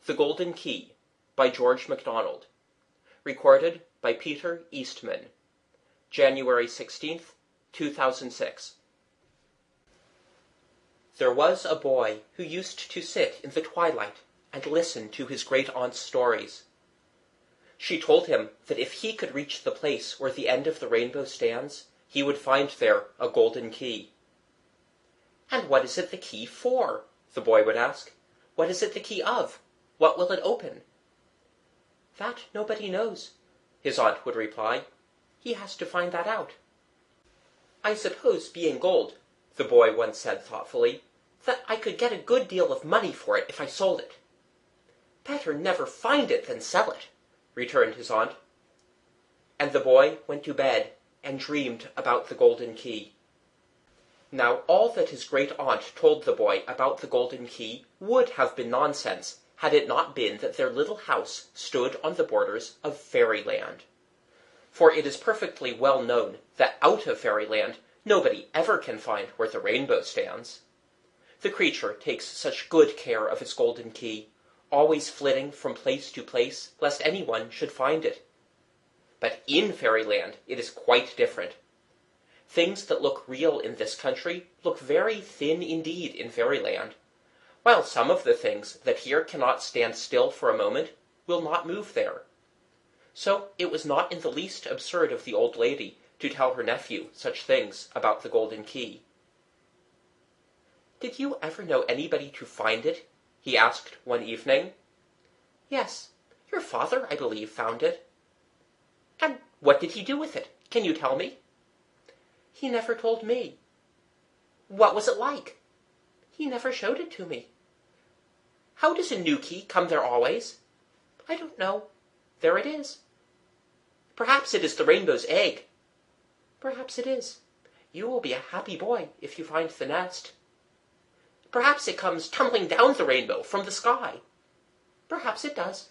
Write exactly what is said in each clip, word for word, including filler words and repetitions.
The Golden Key by George MacDonald. Recorded by Peter Eastman. January sixteenth, two thousand six. There was a boy who used to sit in the twilight and listen to his great-aunt's stories. She told him that if he could reach the place where the end of the rainbow stands, he would find there a golden key. "And what is it the key for?" the boy would ask. "What is it the key of? What will it open?" "That nobody knows," his aunt would reply. "He has to find that out." "I suppose, being gold," the boy once said thoughtfully, "that I could get a good deal of money for it if I sold it." "Better never find it than sell it," returned his aunt. And the boy went to bed and dreamed about the golden key. Now all that his great-aunt told the boy about the golden key would have been nonsense, had it not been that their little house stood on the borders of Fairyland. For it is perfectly well known that out of Fairyland nobody ever can find where the rainbow stands. The creature takes such good care of its golden key, always flitting from place to place, lest anyone should find it. But in Fairyland it is quite different. Things that look real in this country look very thin indeed in Fairyland, while some of the things that here cannot stand still for a moment will not move there. So it was not in the least absurd of the old lady to tell her nephew such things about the golden key. "Did you ever know anybody to find it?" he asked one evening. "Yes, your father, I believe, found it." "And what did he do with it? Can you tell me?" "He never told me." "What was it like?" "He never showed it to me." "How does a new key come there always?" "I don't know. There it is." "Perhaps it is the rainbow's egg." "Perhaps it is. You will be a happy boy if you find the nest." "Perhaps it comes tumbling down the rainbow from the sky." "Perhaps it does."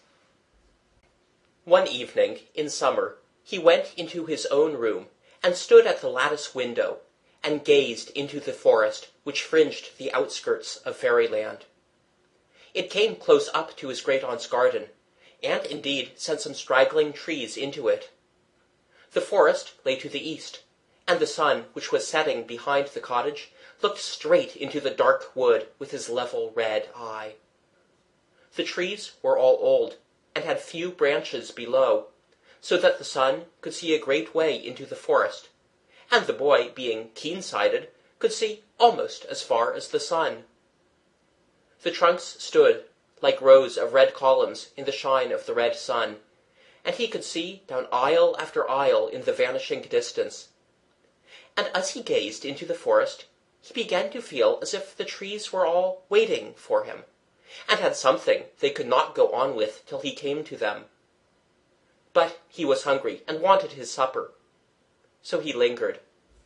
One evening, in summer, he went into his own room, and stood at the lattice window, and gazed into the forest which fringed the outskirts of Fairyland. It came close up to his great-aunt's garden, and indeed sent some straggling trees into it. The forest lay to the east, and the sun, which was setting behind the cottage, looked straight into the dark wood with his level red eye. The trees were all old, and had few branches below, so that the sun could see a great way into the forest, and the boy, being keen-sighted, could see almost as far as the sun. The trunks stood like rows of red columns in the shine of the red sun, and he could see down aisle after aisle in the vanishing distance. And as he gazed into the forest, he began to feel as if the trees were all waiting for him, and had something they could not go on with till he came to them. But he was hungry and wanted his supper, so he lingered.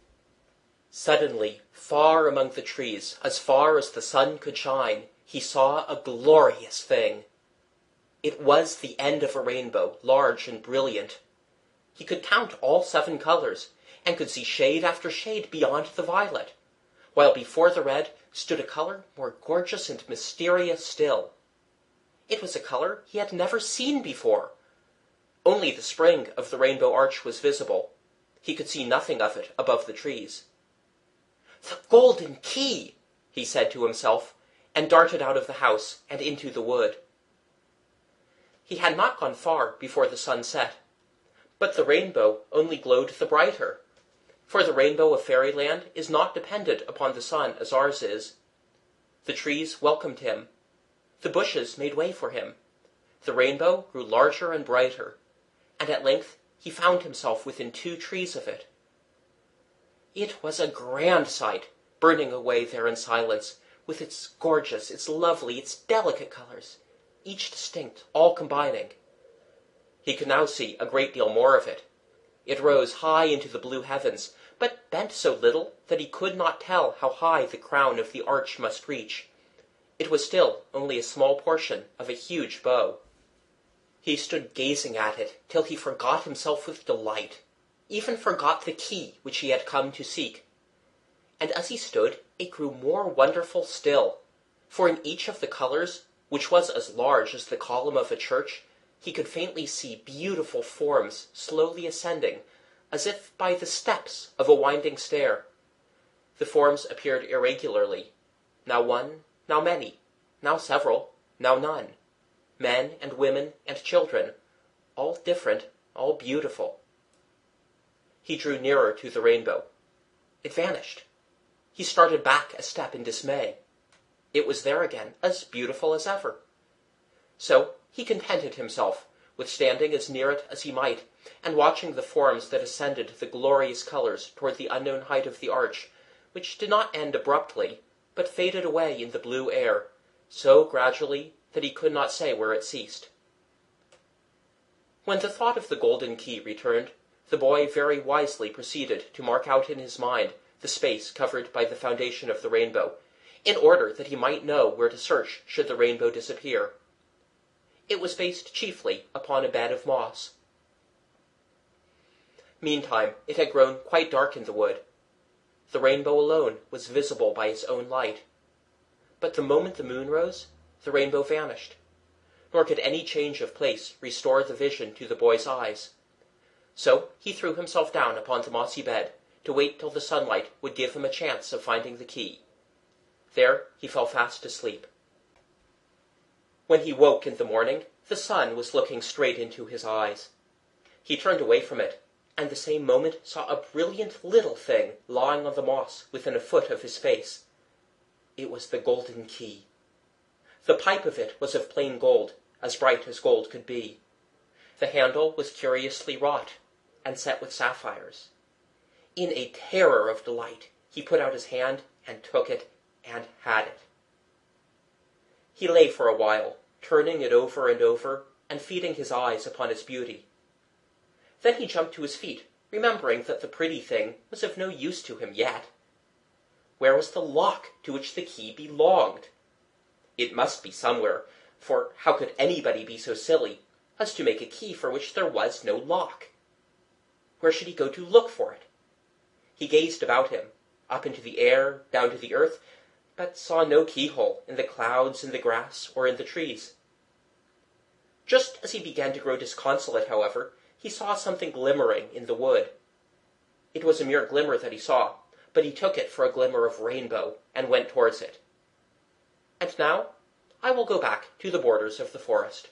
Suddenly, far among the trees, as far as the sun could shine, he saw a glorious thing. It was the end of a rainbow, large and brilliant. He could count all seven colors, and could see shade after shade beyond the violet, while before the red stood a color more gorgeous and mysterious still. It was a color he had never seen before. Only the spring of the rainbow arch was visible. He could see nothing of it above the trees. "The golden key!" he said to himself, and darted out of the house and into the wood. He had not gone far before the sun set, but the rainbow only glowed the brighter, for the rainbow of Fairyland is not dependent upon the sun as ours is. The trees welcomed him. The bushes made way for him. The rainbow grew larger and brighter, and at length he found himself within two trees of it. It was a grand sight, burning away there in silence, with its gorgeous, its lovely, its delicate colors, each distinct, all combining. He could now see a great deal more of it. It rose high into the blue heavens, but bent so little that he could not tell how high the crown of the arch must reach. It was still only a small portion of a huge bow. He stood gazing at it till he forgot himself with delight, even forgot the key which he had come to seek. And as he stood, it grew more wonderful still, for in each of the colors which was as large as the column of a church, he could faintly see beautiful forms slowly ascending, as if by the steps of a winding stair. The forms appeared irregularly, now one, now many, now several, now none. Men and women and children, all different, all beautiful. He drew nearer to the rainbow. It vanished. He started back a step in dismay. It was there again, as beautiful as ever. So he contented himself with standing as near it as he might, and watching the forms that ascended the glorious colors toward the unknown height of the arch, which did not end abruptly, but faded away in the blue air, so gradually that he could not say where it ceased. When the thought of the golden key returned, the boy very wisely proceeded to mark out in his mind the space covered by the foundation of the rainbow, in order that he might know where to search should the rainbow disappear. It was based chiefly upon a bed of moss. Meantime it had grown quite dark in the wood. The rainbow alone was visible by its own light. But the moment the moon rose, the rainbow vanished, nor could any change of place restore the vision to the boy's eyes. So he threw himself down upon the mossy bed, to wait till the sunlight would give him a chance of finding the key. There he fell fast asleep. When he woke in the morning, the sun was looking straight into his eyes. He turned away from it, and the same moment saw a brilliant little thing lying on the moss within a foot of his face. It was the golden key. The pipe of it was of plain gold, as bright as gold could be. The handle was curiously wrought, and set with sapphires. In a terror of delight, he put out his hand and took it, and had it. He lay for a while, turning it over and over, and feeding his eyes upon its beauty. Then he jumped to his feet, remembering that the pretty thing was of no use to him yet. Where was the lock to which the key belonged? It must be somewhere, for how could anybody be so silly as to make a key for which there was no lock? Where should he go to look for it? He gazed about him, up into the air, down to the earth, but saw no keyhole in the clouds, in the grass, or in the trees. Just as he began to grow disconsolate, however, he saw something glimmering in the wood. It was a mere glimmer that he saw, but he took it for a glimmer of rainbow, and went towards it. And now I will go back to the borders of the forest.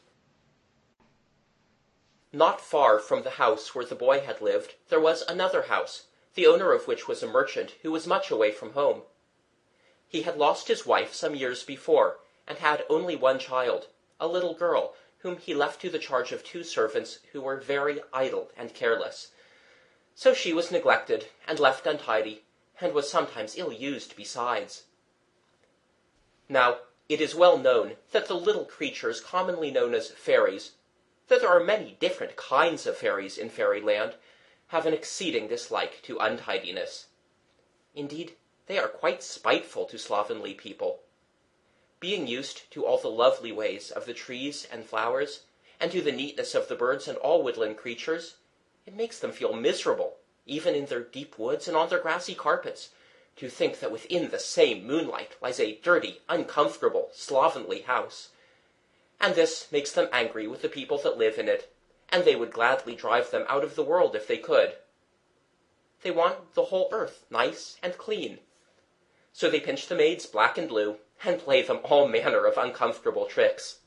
Not far from the house where the boy had lived, there was another house, the owner of which was a merchant who was much away from home. He had lost his wife some years before, and had only one child, a little girl, whom he left to the charge of two servants who were very idle and careless. So she was neglected, and left untidy, and was sometimes ill-used besides. Now, it is well known that the little creatures commonly known as fairies, though there are many different kinds of fairies in fairyland, have an exceeding dislike to untidiness. Indeed, they are quite spiteful to slovenly people. Being used to all the lovely ways of the trees and flowers, and to the neatness of the birds and all woodland creatures, it makes them feel miserable, even in their deep woods and on their grassy carpets, to think that within the same moonlight lies a dirty, uncomfortable, slovenly house. And this makes them angry with the people that live in it, and they would gladly drive them out of the world if they could. They want the whole earth nice and clean. So they pinch the maids black and blue, and play them all manner of uncomfortable tricks.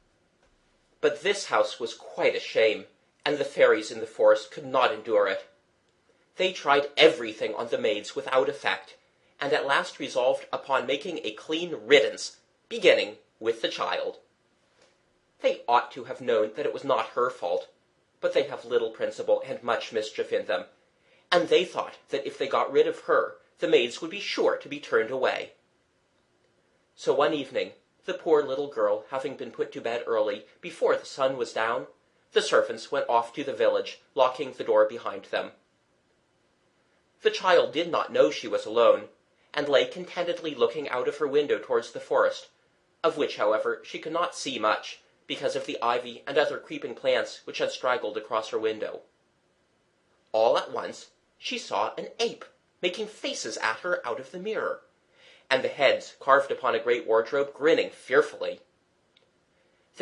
But this house was quite a shame, and the fairies in the forest could not endure it. They tried everything on the maids without effect, and at last resolved upon making a clean riddance, beginning with the child. They ought to have known that it was not her fault, but they have little principle and much mischief in them, and they thought that if they got rid of her, the maids would be sure to be turned away. So one evening, the poor little girl having been put to bed early, before the sun was down, the servants went off to the village, locking the door behind them. The child did not know she was alone, and lay contentedly looking out of her window towards the forest, of which, however, she could not see much, because of the ivy and other creeping plants which had straggled across her window. All at once she saw an ape making faces at her out of the mirror, and the heads carved upon a great wardrobe grinning fearfully.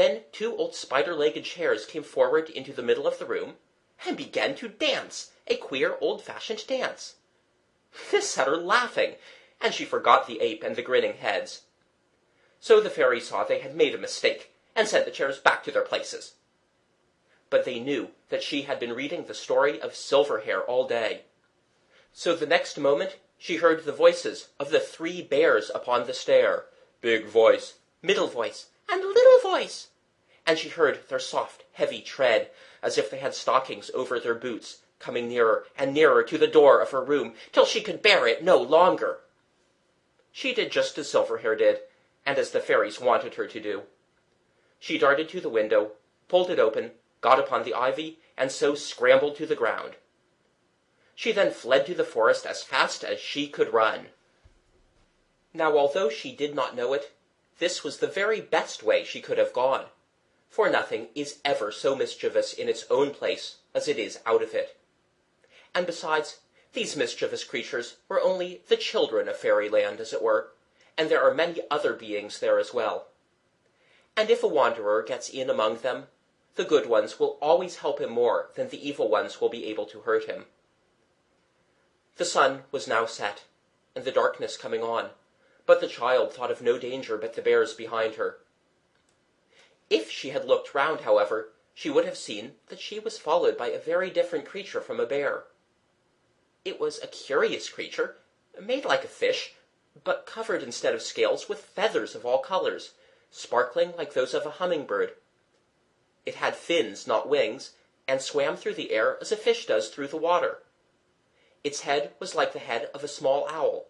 Then two old spider-legged chairs came forward into the middle of the room, and began to dance, a queer old-fashioned dance. This set her laughing, and she forgot the ape and the grinning heads. So the fairy saw they had made a mistake, and sent the chairs back to their places. But they knew that she had been reading the story of Silverhair all day. So the next moment she heard the voices of the three bears upon the stair, Big Voice, Middle Voice, and Little Voice, and she heard their soft, heavy tread, as if they had stockings over their boots, coming nearer and nearer to the door of her room, till she could bear it no longer. She did just as Silverhair did, and as the fairies wanted her to do. She darted to the window, pulled it open, got upon the ivy, and so scrambled to the ground. She then fled to the forest as fast as she could run. Now, although she did not know it, this was the very best way she could have gone, for nothing is ever so mischievous in its own place as it is out of it. And besides, these mischievous creatures were only the children of fairyland, as it were, and there are many other beings there as well. And if a wanderer gets in among them, the good ones will always help him more than the evil ones will be able to hurt him. The sun was now set, and the darkness coming on, but the child thought of no danger but the bears behind her. If she had looked round, however, she would have seen that she was followed by a very different creature from a bear. It was a curious creature, made like a fish, but covered instead of scales with feathers of all colors, sparkling like those of a hummingbird. It had fins, not wings, and swam through the air as a fish does through the water. Its head was like the head of a small owl.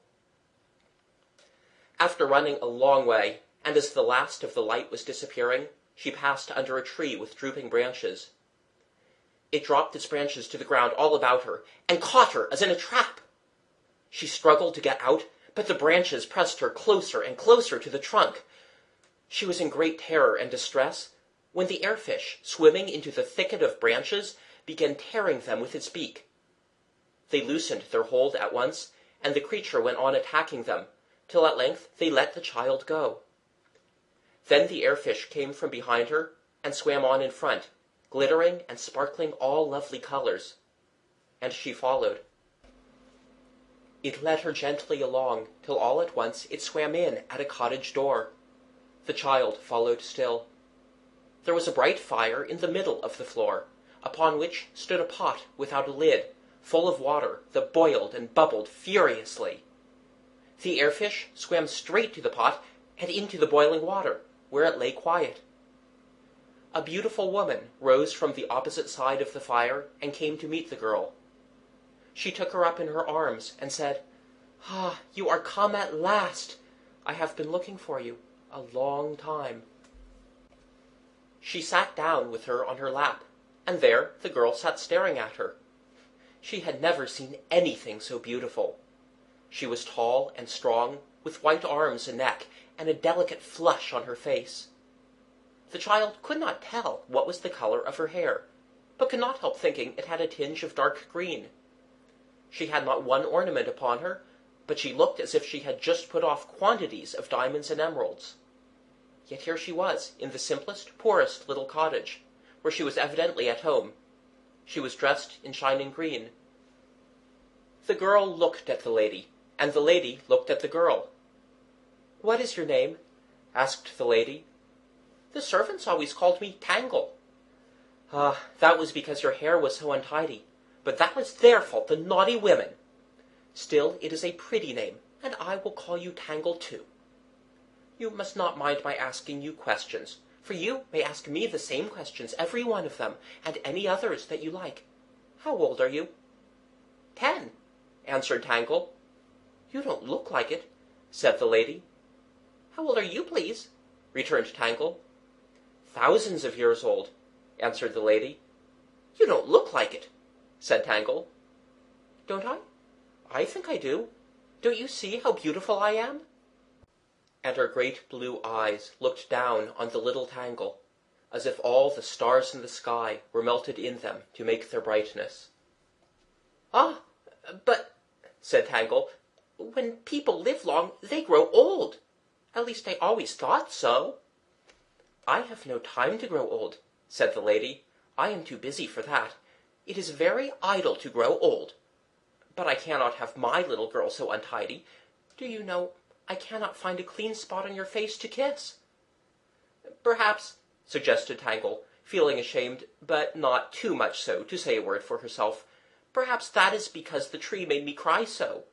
After running a long way, and as the last of the light was disappearing, she passed under a tree with drooping branches. It dropped its branches to the ground all about her, and caught her as in a trap. She struggled to get out, but the branches pressed her closer and closer to the trunk. She was in great terror and distress, when the airfish, swimming into the thicket of branches, began tearing them with its beak. They loosened their hold at once, and the creature went on attacking them, till at length they let the child go. Then the airfish came from behind her, and swam on in front, glittering and sparkling all lovely colors, and she followed. It led her gently along, till all at once it swam in at a cottage door. The child followed still. There was a bright fire in the middle of the floor, upon which stood a pot without a lid, full of water that boiled and bubbled furiously. The airfish swam straight to the pot and into the boiling water, where it lay quiet. A beautiful woman rose from the opposite side of the fire and came to meet the girl. She took her up in her arms and said, "Ah, you are come at last! I have been looking for you a long time." She sat down with her on her lap, and there the girl sat staring at her. She had never seen anything so beautiful. She was tall and strong, with white arms and neck, and a delicate flush on her face. The child could not tell what was the color of her hair, but could not help thinking it had a tinge of dark green. She had not one ornament upon her, but she looked as if she had just put off quantities of diamonds and emeralds. Yet here she was, in the simplest, poorest little cottage, where she was evidently at home. She was dressed in shining green. The girl looked at the lady, and the lady looked at the girl. "What is your name?" asked the lady. "The servants always called me Tangle." "Ah, that was because your hair was so untidy, but that was their fault, the naughty women. Still, it is a pretty name, and I will call you Tangle too. You must not mind my asking you questions, for you may ask me the same questions, every one of them, and any others that you like. How old are you?" "Ten," answered Tangle. "You don't look like it," said the lady. "How old are you, please?" returned Tangle. "Thousands of years old," answered the lady. "You don't look like it," said Tangle. "Don't I? I think I do. Don't you see how beautiful I am?" And her great blue eyes looked down on the little Tangle, as if all the stars in the sky were melted in them to make their brightness. "Ah, but," said Tangle, "when people live long, they grow old. At least I always thought so." "I have no time to grow old," said the lady. "I am too busy for that. It is very idle to grow old. But I cannot have my little girl so untidy. Do you know, I cannot find a clean spot on your face to kiss." "Perhaps," suggested Tangle, feeling ashamed, but not too much so to say a word for herself, "perhaps that is because the tree made me cry so."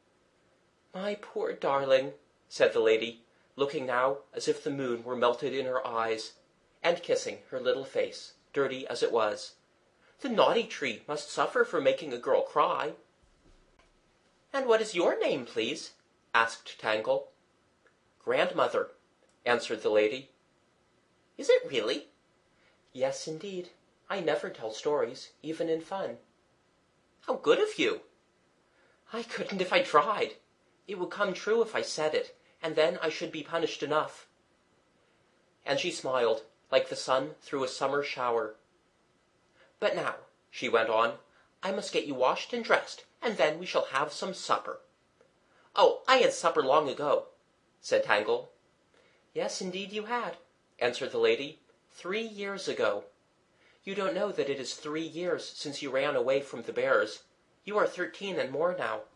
"My poor darling," said the lady, looking now as if the moon were melted in her eyes, and kissing her little face, dirty as it was. "The naughty tree must suffer for making a girl cry." "And what is your name, please?" asked Tangle. "Grandmother," answered the lady. "Is it really?" "Yes, indeed. I never tell stories, even in fun." "How good of you!" "I couldn't if I tried. It would come true if I said it, and then I should be punished enough." And she smiled, like the sun through a summer shower. "But now," she went on, "I must get you washed and dressed, and then we shall have some supper." "Oh, I had supper long ago," said Tangle. "Yes, indeed you had," answered the lady. "Three years ago. You don't know that it is three years since you ran away from the bears. You are thirteen and more now."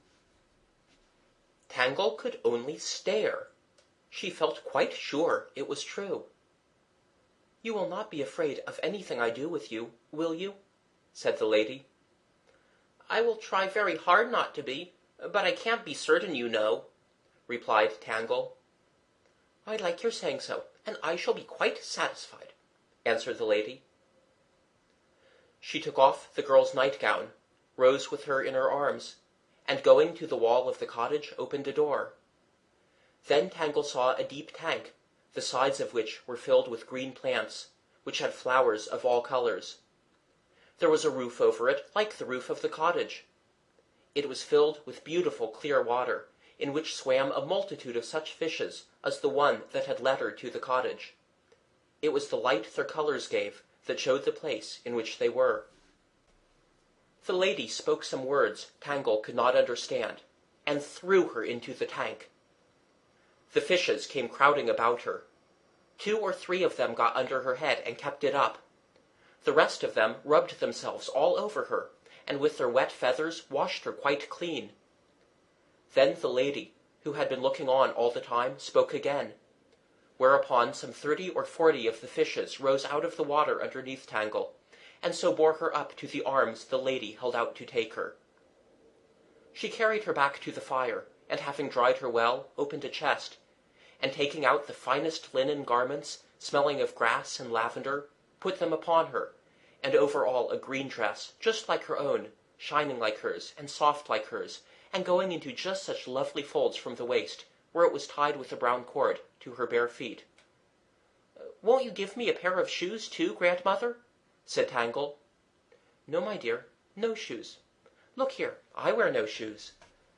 Tangle could only stare. She felt quite sure it was true. "You will not be afraid of anything I do with you, will you?" said the lady. "I will try very hard not to be, but I can't be certain, you know," replied Tangle. "I like your saying so, and I shall be quite satisfied," answered the lady. She took off the girl's nightgown, rose with her in her arms, and going to the wall of the cottage opened a door. Then Tangle saw a deep tank, the sides of which were filled with green plants, which had flowers of all colours. There was a roof over it, like the roof of the cottage. It was filled with beautiful clear water, in which swam a multitude of such fishes as the one that had led her to the cottage. It was the light their colours gave that showed the place in which they were. The lady spoke some words Tangle could not understand, and threw her into the tank. The fishes came crowding about her. Two or three of them got under her head and kept it up. The rest of them rubbed themselves all over her, and with their wet feathers washed her quite clean. Then the lady, who had been looking on all the time, spoke again, whereupon some thirty or forty of the fishes rose out of the water underneath Tangle, and so bore her up to the arms the lady held out to take her. She carried her back to the fire, and having dried her well, opened a chest, and taking out the finest linen garments, smelling of grass and lavender, put them upon her, and over all a green dress, just like her own, shining like hers, and soft like hers, and going into just such lovely folds from the waist, where it was tied with a brown cord, to her bare feet. "Won't you give me a pair of shoes, too, grandmother?" said Tangle. "No, my dear, no shoes. Look here, I wear no shoes."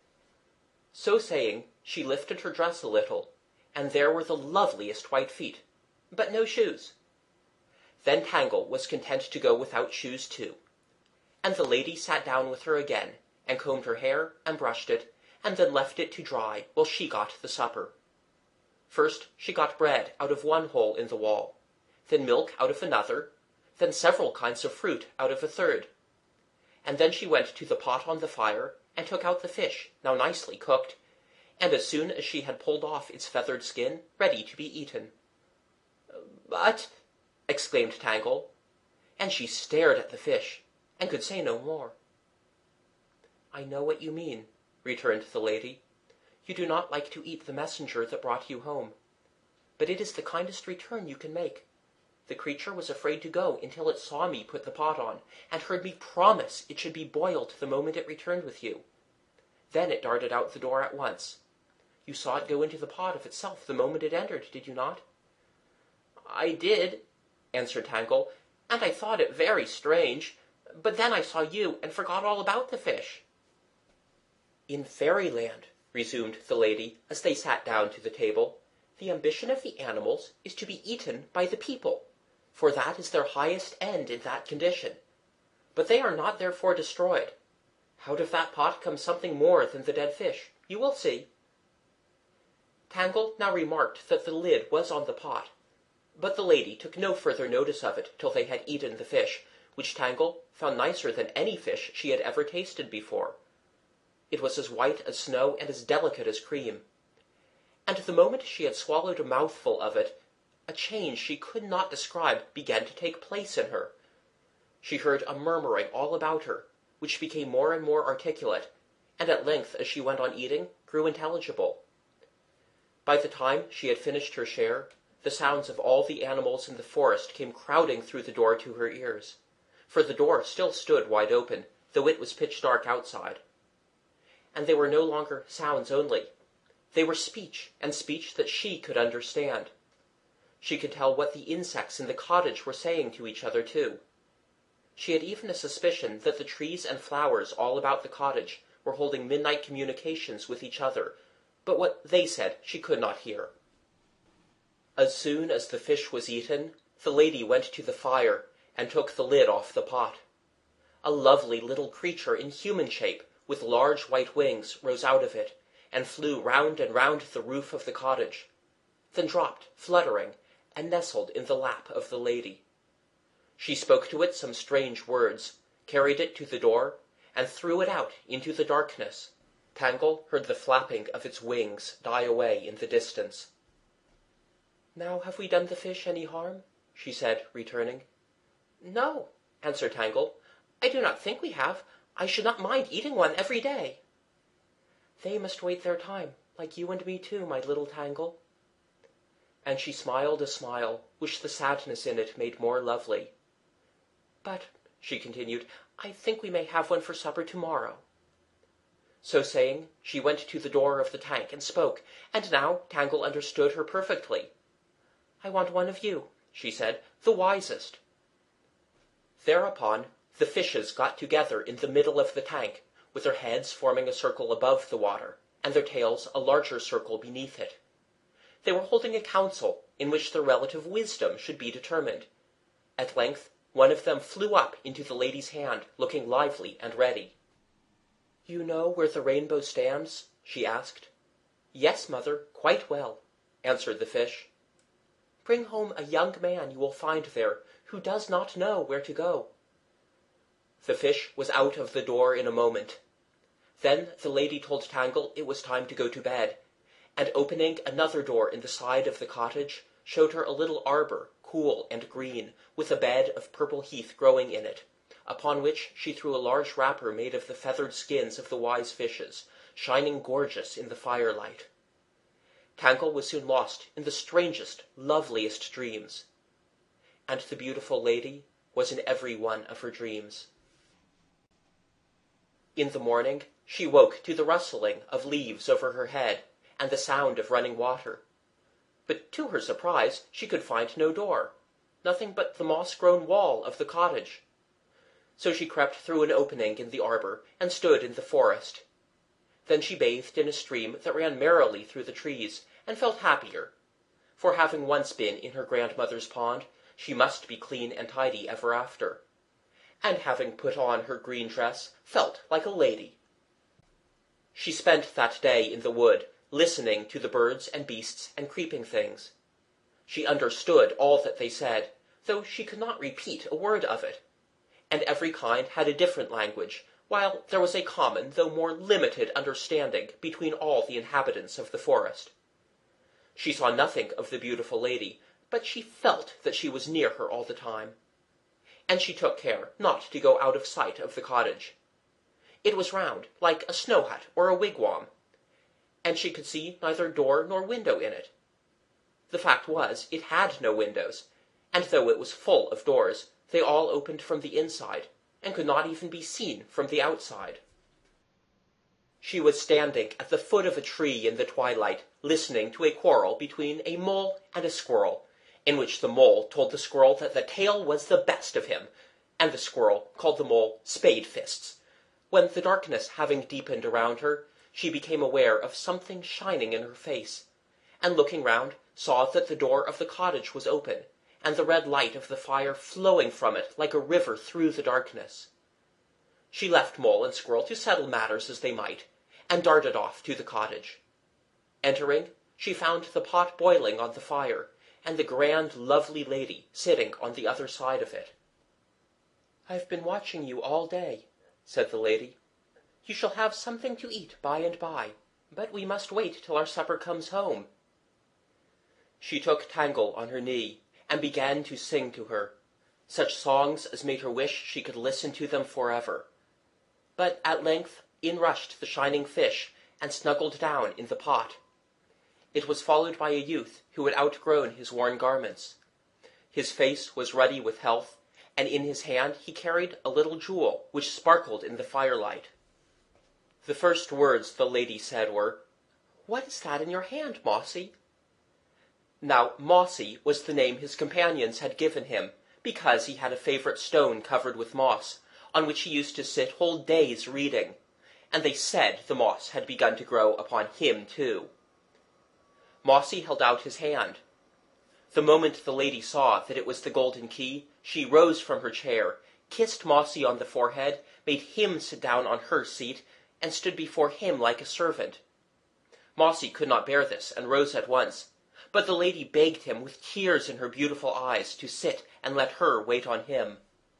So saying, she lifted her dress a little, and there were the loveliest white feet, but no shoes. Then Tangle was content to go without shoes too, and the lady sat down with her again, and combed her hair, and brushed it, and then left it to dry while she got the supper. First she got bread out of one hole in the wall, then milk out of another, then several kinds of fruit out of a third. And then she went to the pot on the fire, and took out the fish, now nicely cooked, and as soon as she had pulled off its feathered skin, ready to be eaten. "But," exclaimed Tangle, and she stared at the fish, and could say no more. "I know what you mean," returned the lady. "You do not like to eat the messenger that brought you home. But it is the kindest return you can make. The creature was afraid to go until it saw me put the pot on, and heard me promise it should be boiled the moment it returned with you. Then it darted out the door at once. You saw it go into the pot of itself the moment it entered, did you not?" "I did," answered Tangle, "and I thought it very strange. But then I saw you, and forgot all about the fish." "In Fairyland," resumed the lady, as they sat down to the table, "the ambition of the animals is to be eaten by the people, for that is their highest end in that condition. But they are not therefore destroyed. Out of that pot comes something more than the dead fish. You will see." Tangle now remarked that the lid was on the pot, But the lady took no further notice of it till they had eaten the fish, which Tangle found nicer than any fish she had ever tasted before. It was as white as snow and as delicate as cream. And the moment she had swallowed a mouthful of it, a change she could not describe began to take place in her. She heard a murmuring all about her, which became more and more articulate, and at length, as she went on eating, grew intelligible. By the time she had finished her share, the sounds of all the animals in the forest came crowding through the door to her ears, for the door still stood wide open, though it was pitch dark outside. And they were no longer sounds only. They were speech, and speech that she could understand. She could tell what the insects in the cottage were saying to each other, too. She had even a suspicion that the trees and flowers all about the cottage were holding midnight communications with each other, but what they said she could not hear. As soon as the fish was eaten, the lady went to the fire and took the lid off the pot. A lovely little creature in human shape, with large white wings, rose out of it, and flew round and round the roof of the cottage, then dropped, fluttering, and nestled in the lap of the lady. She spoke to it some strange words, carried it to the door, and threw it out into the darkness. Tangle heard the flapping of its wings die away in the distance. "Now have we done the fish any harm?" she said, returning. "No," answered Tangle. "I do not think we have. I should not mind eating one every day." "They must wait their time, like you and me too, my little Tangle." And she smiled a smile which the sadness in it made more lovely. "But," she continued, "I think we may have one for supper tomorrow." So saying, she went to the door of the tank and spoke, and now Tangle understood her perfectly. "I want one of you," she said, "the wisest." Thereupon the fishes got together in the middle of the tank, with their heads forming a circle above the water, and their tails a larger circle beneath it. They were holding a council in which their relative wisdom should be determined. At length one of them flew up into the lady's hand, looking lively and ready. "You know where the rainbow stands?" she asked. "Yes, mother, quite well," answered the fish. "Bring home a young man you will find there, who does not know where to go." The fish was out of the door in a moment. Then the lady told Tangle it was time to go to bed, and opening another door in the side of the cottage, showed her a little arbour, cool and green, with a bed of purple heath growing in it, upon which she threw a large wrapper made of the feathered skins of the wise fishes, shining gorgeous in the firelight. Tangle was soon lost in the strangest, loveliest dreams. And the beautiful lady was in every one of her dreams. In the morning she woke to the rustling of leaves over her head, and the sound of running water. But to her surprise she could find no door, nothing but the moss-grown wall of the cottage. So she crept through an opening in the arbour, and stood in the forest. Then she bathed in a stream that ran merrily through the trees, and felt happier, for having once been in her grandmother's pond, she must be clean and tidy ever after, and having put on her green dress, felt like a lady. She spent that day in the wood, listening to the birds and beasts and creeping things. She understood all that they said, though she could not repeat a word of it, and every kind had a different language, while there was a common though more limited understanding between all the inhabitants of the forest. She saw nothing of the beautiful lady, but she felt that she was near her all the time. And she took care not to go out of sight of the cottage. It was round, like a snow hut or a wigwam, and she could see neither door nor window in it. The fact was, it had no windows, and though it was full of doors, they all opened from the inside, and could not even be seen from the outside. She was standing at the foot of a tree in the twilight, listening to a quarrel between a mole and a squirrel, in which the mole told the squirrel that the tail was the best of him, and the squirrel called the mole Spade Fists, when, the darkness having deepened around her, she became aware of something shining in her face, and looking round, saw that the door of the cottage was open, and the red light of the fire flowing from it like a river through the darkness. She left Mole and Squirrel to settle matters as they might, and darted off to the cottage. Entering, she found the pot boiling on the fire, and the grand, lovely lady sitting on the other side of it. "I've been watching you all day," said the lady. "You shall have something to eat by and by, but we must wait till our supper comes home." She took Tangle on her knee, and began to sing to her, such songs as made her wish she could listen to them forever. But at length in rushed the shining fish, and snuggled down in the pot. It was followed by a youth who had outgrown his worn garments. His face was ruddy with health, and in his hand he carried a little jewel which sparkled in the firelight. The first words the lady said were, "What is that in your hand, Mossy?" Now Mossy was the name his companions had given him, because he had a favourite stone covered with moss, on which he used to sit whole days reading, and they said the moss had begun to grow upon him too. Mossy held out his hand. The moment the lady saw that it was the golden key, she rose from her chair, kissed Mossy on the forehead, made him sit down on her seat, and stood before him like a servant. Mossy could not bear this, and rose at once, but the lady begged him with tears in her beautiful eyes to sit and let her wait on him.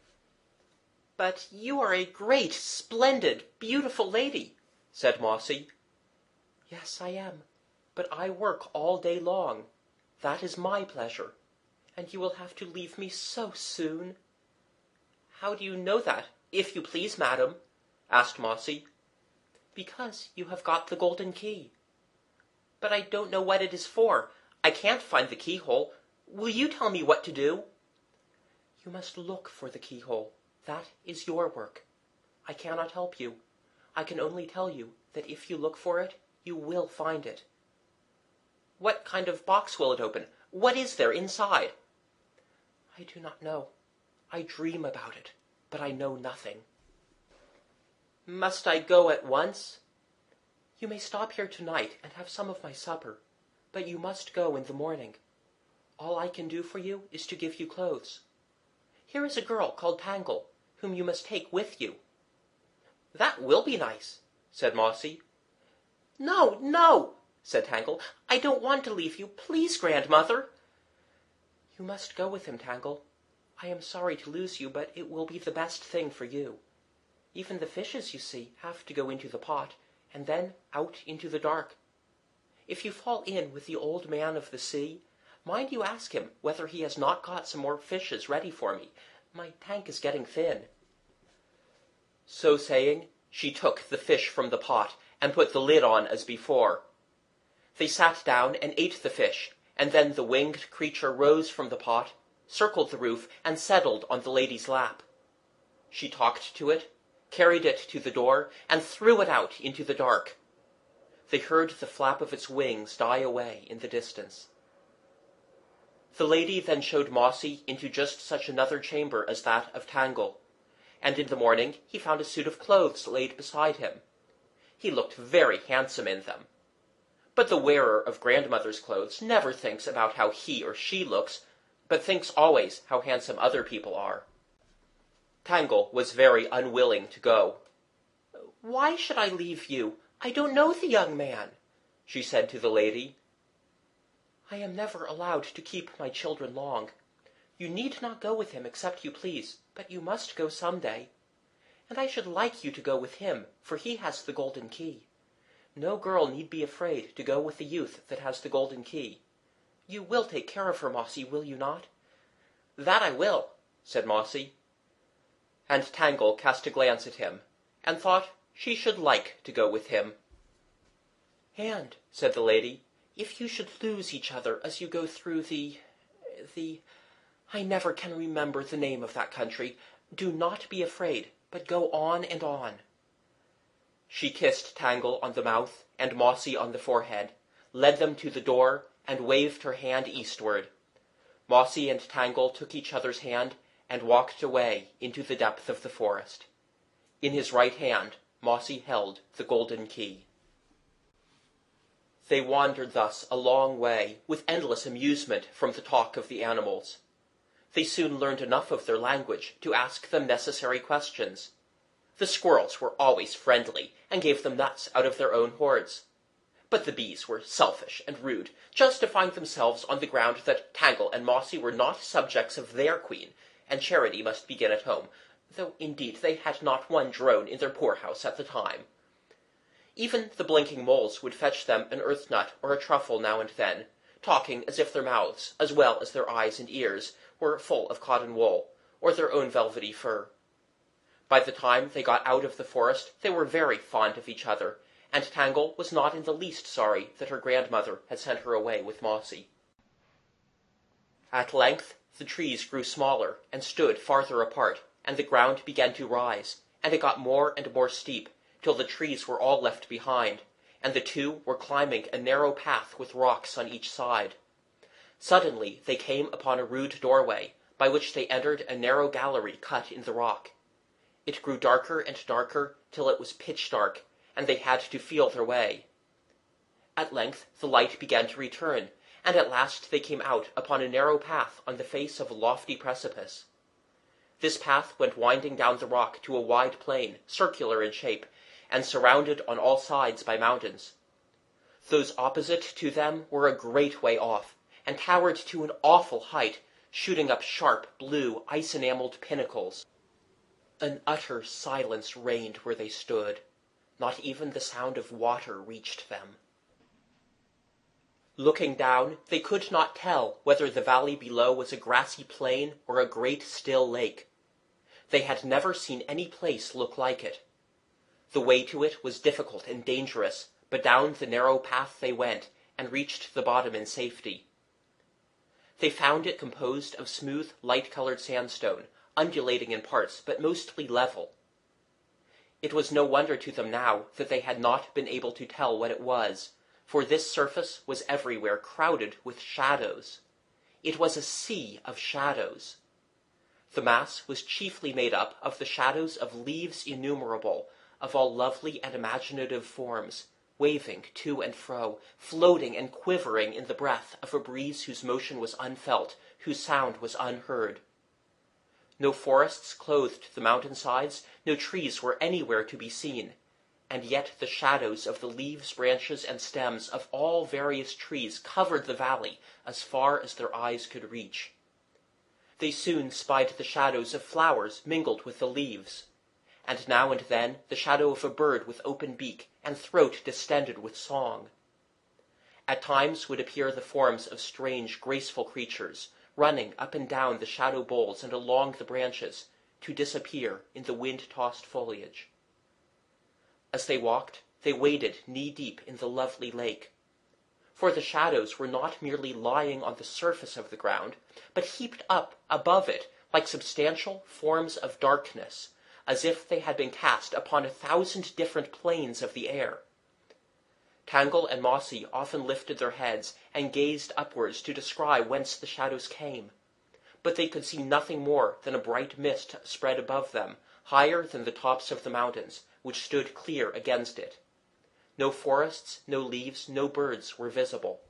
"But you are a great, splendid, beautiful lady," said Mossy. "Yes, I am, but I work all day long. That is my pleasure, and you will have to leave me so soon." "How do you know that, if you please, madam?" asked Mossy. "Because you have got the golden key." "But I don't know what it is for. I can't find the keyhole. Will you tell me what to do?" "You must look for the keyhole. That is your work. I cannot help you. I can only tell you that if you look for it, you will find it." "What kind of box will it open? What is there inside?" "I do not know. I dream about it, but I know nothing." "Must I go at once?" "You may stop here tonight and have some of my supper, but you must go in the morning. All I can do for you is to give you clothes. Here is a girl called Tangle, whom you must take with you." "That will be nice," said Mossy. "No, no," said Tangle. "I don't want to leave you. Please, grandmother." "You must go with him, Tangle. I am sorry to lose you, but it will be the best thing for you. Even the fishes, you see, have to go into the pot, and then out into the dark. If you fall in with the old man of the sea, mind you ask him whether he has not got some more fishes ready for me. My tank is getting thin." So saying, she took the fish from the pot, and put the lid on as before. They sat down and ate the fish, and then the winged creature rose from the pot, circled the roof, and settled on the lady's lap. She talked to it, carried it to the door, and threw it out into the dark. They heard the flap of its wings die away in the distance. The lady then showed Mossy into just such another chamber as that of Tangle, and in the morning he found a suit of clothes laid beside him. He looked very handsome in them. But the wearer of grandmother's clothes never thinks about how he or she looks, but thinks always how handsome other people are. Tangle was very unwilling to go. "Why should I leave you? I don't know the young man," she said to the lady. "I am never allowed to keep my children long. You need not go with him except you please, but you must go some day. And I should like you to go with him, for he has the golden key. No girl need be afraid to go with the youth that has the golden key. You will take care of her, Mossy, will you not?" "That I will," said Mossy. And Tangle cast a glance at him, and thought she should like to go with him. "And," said the lady, "if you should lose each other as you go through the... the... I never can remember the name of that country. Do not be afraid, but go on and on." She kissed Tangle on the mouth and Mossy on the forehead, led them to the door, and waved her hand eastward. Mossy and Tangle took each other's hand and walked away into the depth of the forest. In his right hand Mossy held the golden key. They wandered thus a long way, with endless amusement from the talk of the animals. They soon learned enough of their language to ask them necessary questions. The squirrels were always friendly, and gave them nuts out of their own hoards. But the bees were selfish and rude, justifying themselves on the ground that Tangle and Mossy were not subjects of their queen, and charity must begin at home, though indeed they had not one drone in their poorhouse at the time. Even the blinking moles would fetch them an earth nut or a truffle now and then, talking as if their mouths, as well as their eyes and ears, were full of cotton wool, or their own velvety fur. By the time they got out of the forest, they were very fond of each other, and Tangle was not in the least sorry that her grandmother had sent her away with Mossy. At length the trees grew smaller, and stood farther apart, and the ground began to rise, and it got more and more steep, till the trees were all left behind, and the two were climbing a narrow path with rocks on each side. Suddenly they came upon a rude doorway, by which they entered a narrow gallery cut in the rock. It grew darker and darker, till it was pitch dark, and they had to feel their way. At length the light began to return, and at last they came out upon a narrow path on the face of a lofty precipice. This path went winding down the rock to a wide plain, circular in shape, and surrounded on all sides by mountains. Those opposite to them were a great way off, and towered to an awful height, shooting up sharp, blue, ice-enamelled pinnacles. An utter silence reigned where they stood. Not even the sound of water reached them. Looking down, they could not tell whether the valley below was a grassy plain or a great still lake. They had never seen any place look like it. The way to it was difficult and dangerous, but down the narrow path they went, and reached the bottom in safety. They found it composed of smooth, light-colored sandstone, undulating in parts, but mostly level. It was no wonder to them now that they had not been able to tell what it was, for this surface was everywhere crowded with shadows. It was a sea of shadows. The mass was chiefly made up of the shadows of leaves innumerable, of all lovely and imaginative forms, waving to and fro, floating and quivering in the breath of a breeze whose motion was unfelt, whose sound was unheard. No forests clothed the mountain-sides, no trees were anywhere to be seen, and yet the shadows of the leaves, branches, and stems of all various trees covered the valley as far as their eyes could reach. They soon spied the shadows of flowers mingled with the leaves, and now and then the shadow of a bird with open beak and throat distended with song. At times would appear the forms of strange, graceful creatures, running up and down the shadow boles and along the branches, to disappear in the wind-tossed foliage. As they walked, they waded knee-deep in the lovely lake. For the shadows were not merely lying on the surface of the ground, but heaped up above it like substantial forms of darkness, as if they had been cast upon a thousand different planes of the air. Tangle and Mossy often lifted their heads and gazed upwards to descry whence the shadows came, but they could see nothing more than a bright mist spread above them, higher than the tops of the mountains, which stood clear against it. No forests, no leaves, no birds were visible.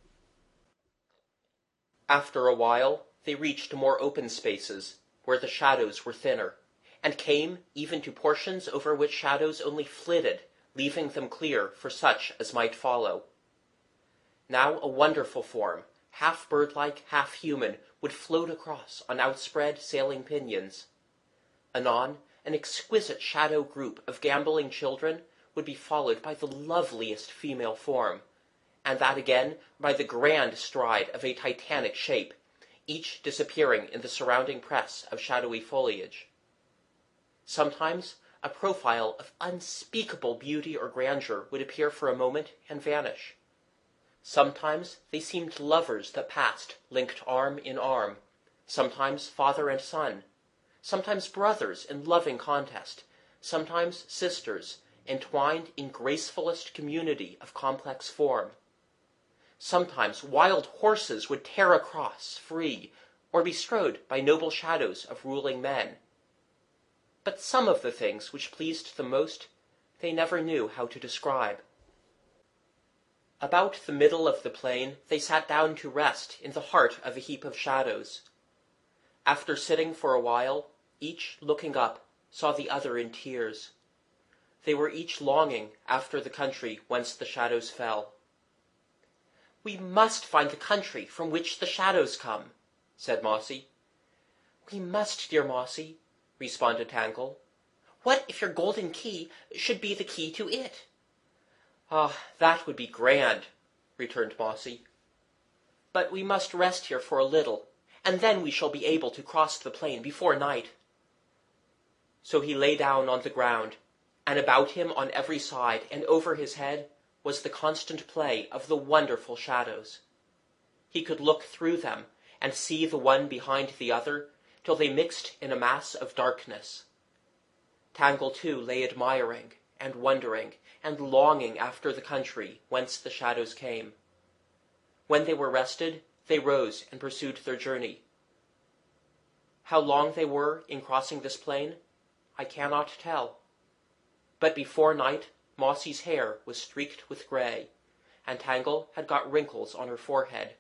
After a while, they reached more open spaces, where the shadows were thinner, and came even to portions over which shadows only flitted, leaving them clear for such as might follow. Now a wonderful form, half bird-like, half human, would float across on outspread sailing pinions. Anon, an exquisite shadow group of gambolling children would be followed by the loveliest female form, and that again by the grand stride of a titanic shape, each disappearing in the surrounding press of shadowy foliage. Sometimes a profile of unspeakable beauty or grandeur would appear for a moment and vanish. Sometimes they seemed lovers that passed, linked arm in arm, sometimes father and son, sometimes brothers in loving contest, sometimes sisters, entwined in gracefullest community of complex form. Sometimes wild horses would tear across, free, or be strode by noble shadows of ruling men. But some of the things which pleased them most, they never knew how to describe. About the middle of the plain they sat down to rest in the heart of a heap of shadows. After sitting for a while, each, looking up, saw the other in tears. They were each longing after the country whence the shadows fell. "We must find the country from which the shadows come," said Mossy. "We must, dear Mossy," responded Tangle. "What if your golden key should be the key to it?" "Ah, that would be grand," returned Mossy. "But we must rest here for a little, and then we shall be able to cross the plain before night." So he lay down on the ground, and about him on every side and over his head was the constant play of the wonderful shadows. He could look through them and see the one behind the other till they mixed in a mass of darkness. Tangle too lay admiring and wondering and longing after the country whence the shadows came. When they were rested, they rose and pursued their journey. How long they were in crossing this plain, I cannot tell. But before night, Mossy's hair was streaked with grey, and Tangle had got wrinkles on her forehead.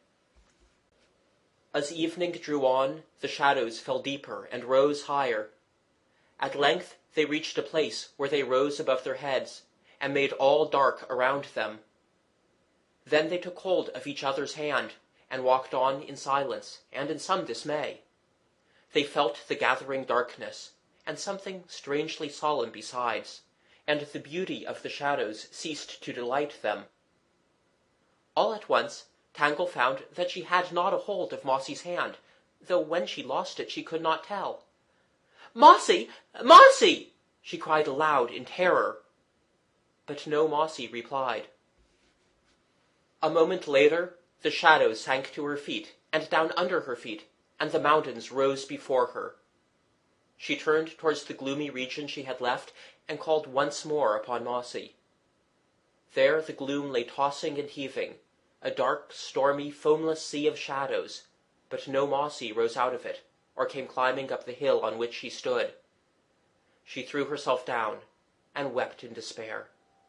As evening drew on, the shadows fell deeper and rose higher. At length they reached a place where they rose above their heads, and made all dark around them. Then they took hold of each other's hand, and walked on in silence, and in some dismay. They felt the gathering darkness, and something strangely solemn besides, and the beauty of the shadows ceased to delight them. All at once Tangle found that she had not a hold of Mossy's hand, though when she lost it she could not tell. "Mossy! Mossy!" she cried aloud in terror. But no Mossy replied. A moment later the shadows sank to her feet, and down under her feet, and the mountains rose before her. She turned towards the gloomy region she had left, and called once more upon Mossy. There the gloom lay tossing and heaving, a dark, stormy, foamless sea of shadows, but no Mossy rose out of it, or came climbing up the hill on which she stood. She threw herself down, and wept in despair.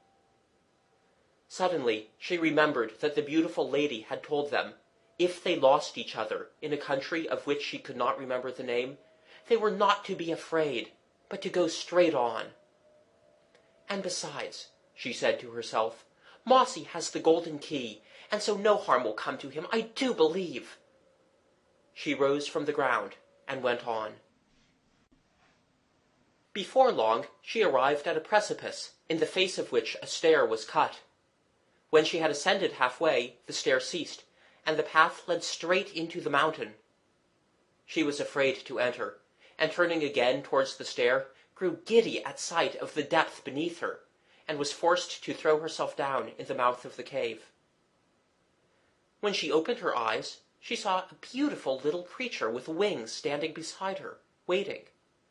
Suddenly she remembered that the beautiful lady had told them, if they lost each other in a country of which she could not remember the name, they were not to be afraid, but to go straight on. "And besides," she said to herself, "Mossy has the golden key, and so no harm will come to him, I do believe." She rose from the ground and went on. Before long she arrived at a precipice, in the face of which a stair was cut. When she had ascended halfway, the stair ceased, and the path led straight into the mountain. She was afraid to enter, and turning again towards the stair, grew giddy at sight of the depth beneath her, and was forced to throw herself down in the mouth of the cave. When she opened her eyes, she saw a beautiful little creature with wings standing beside her, waiting.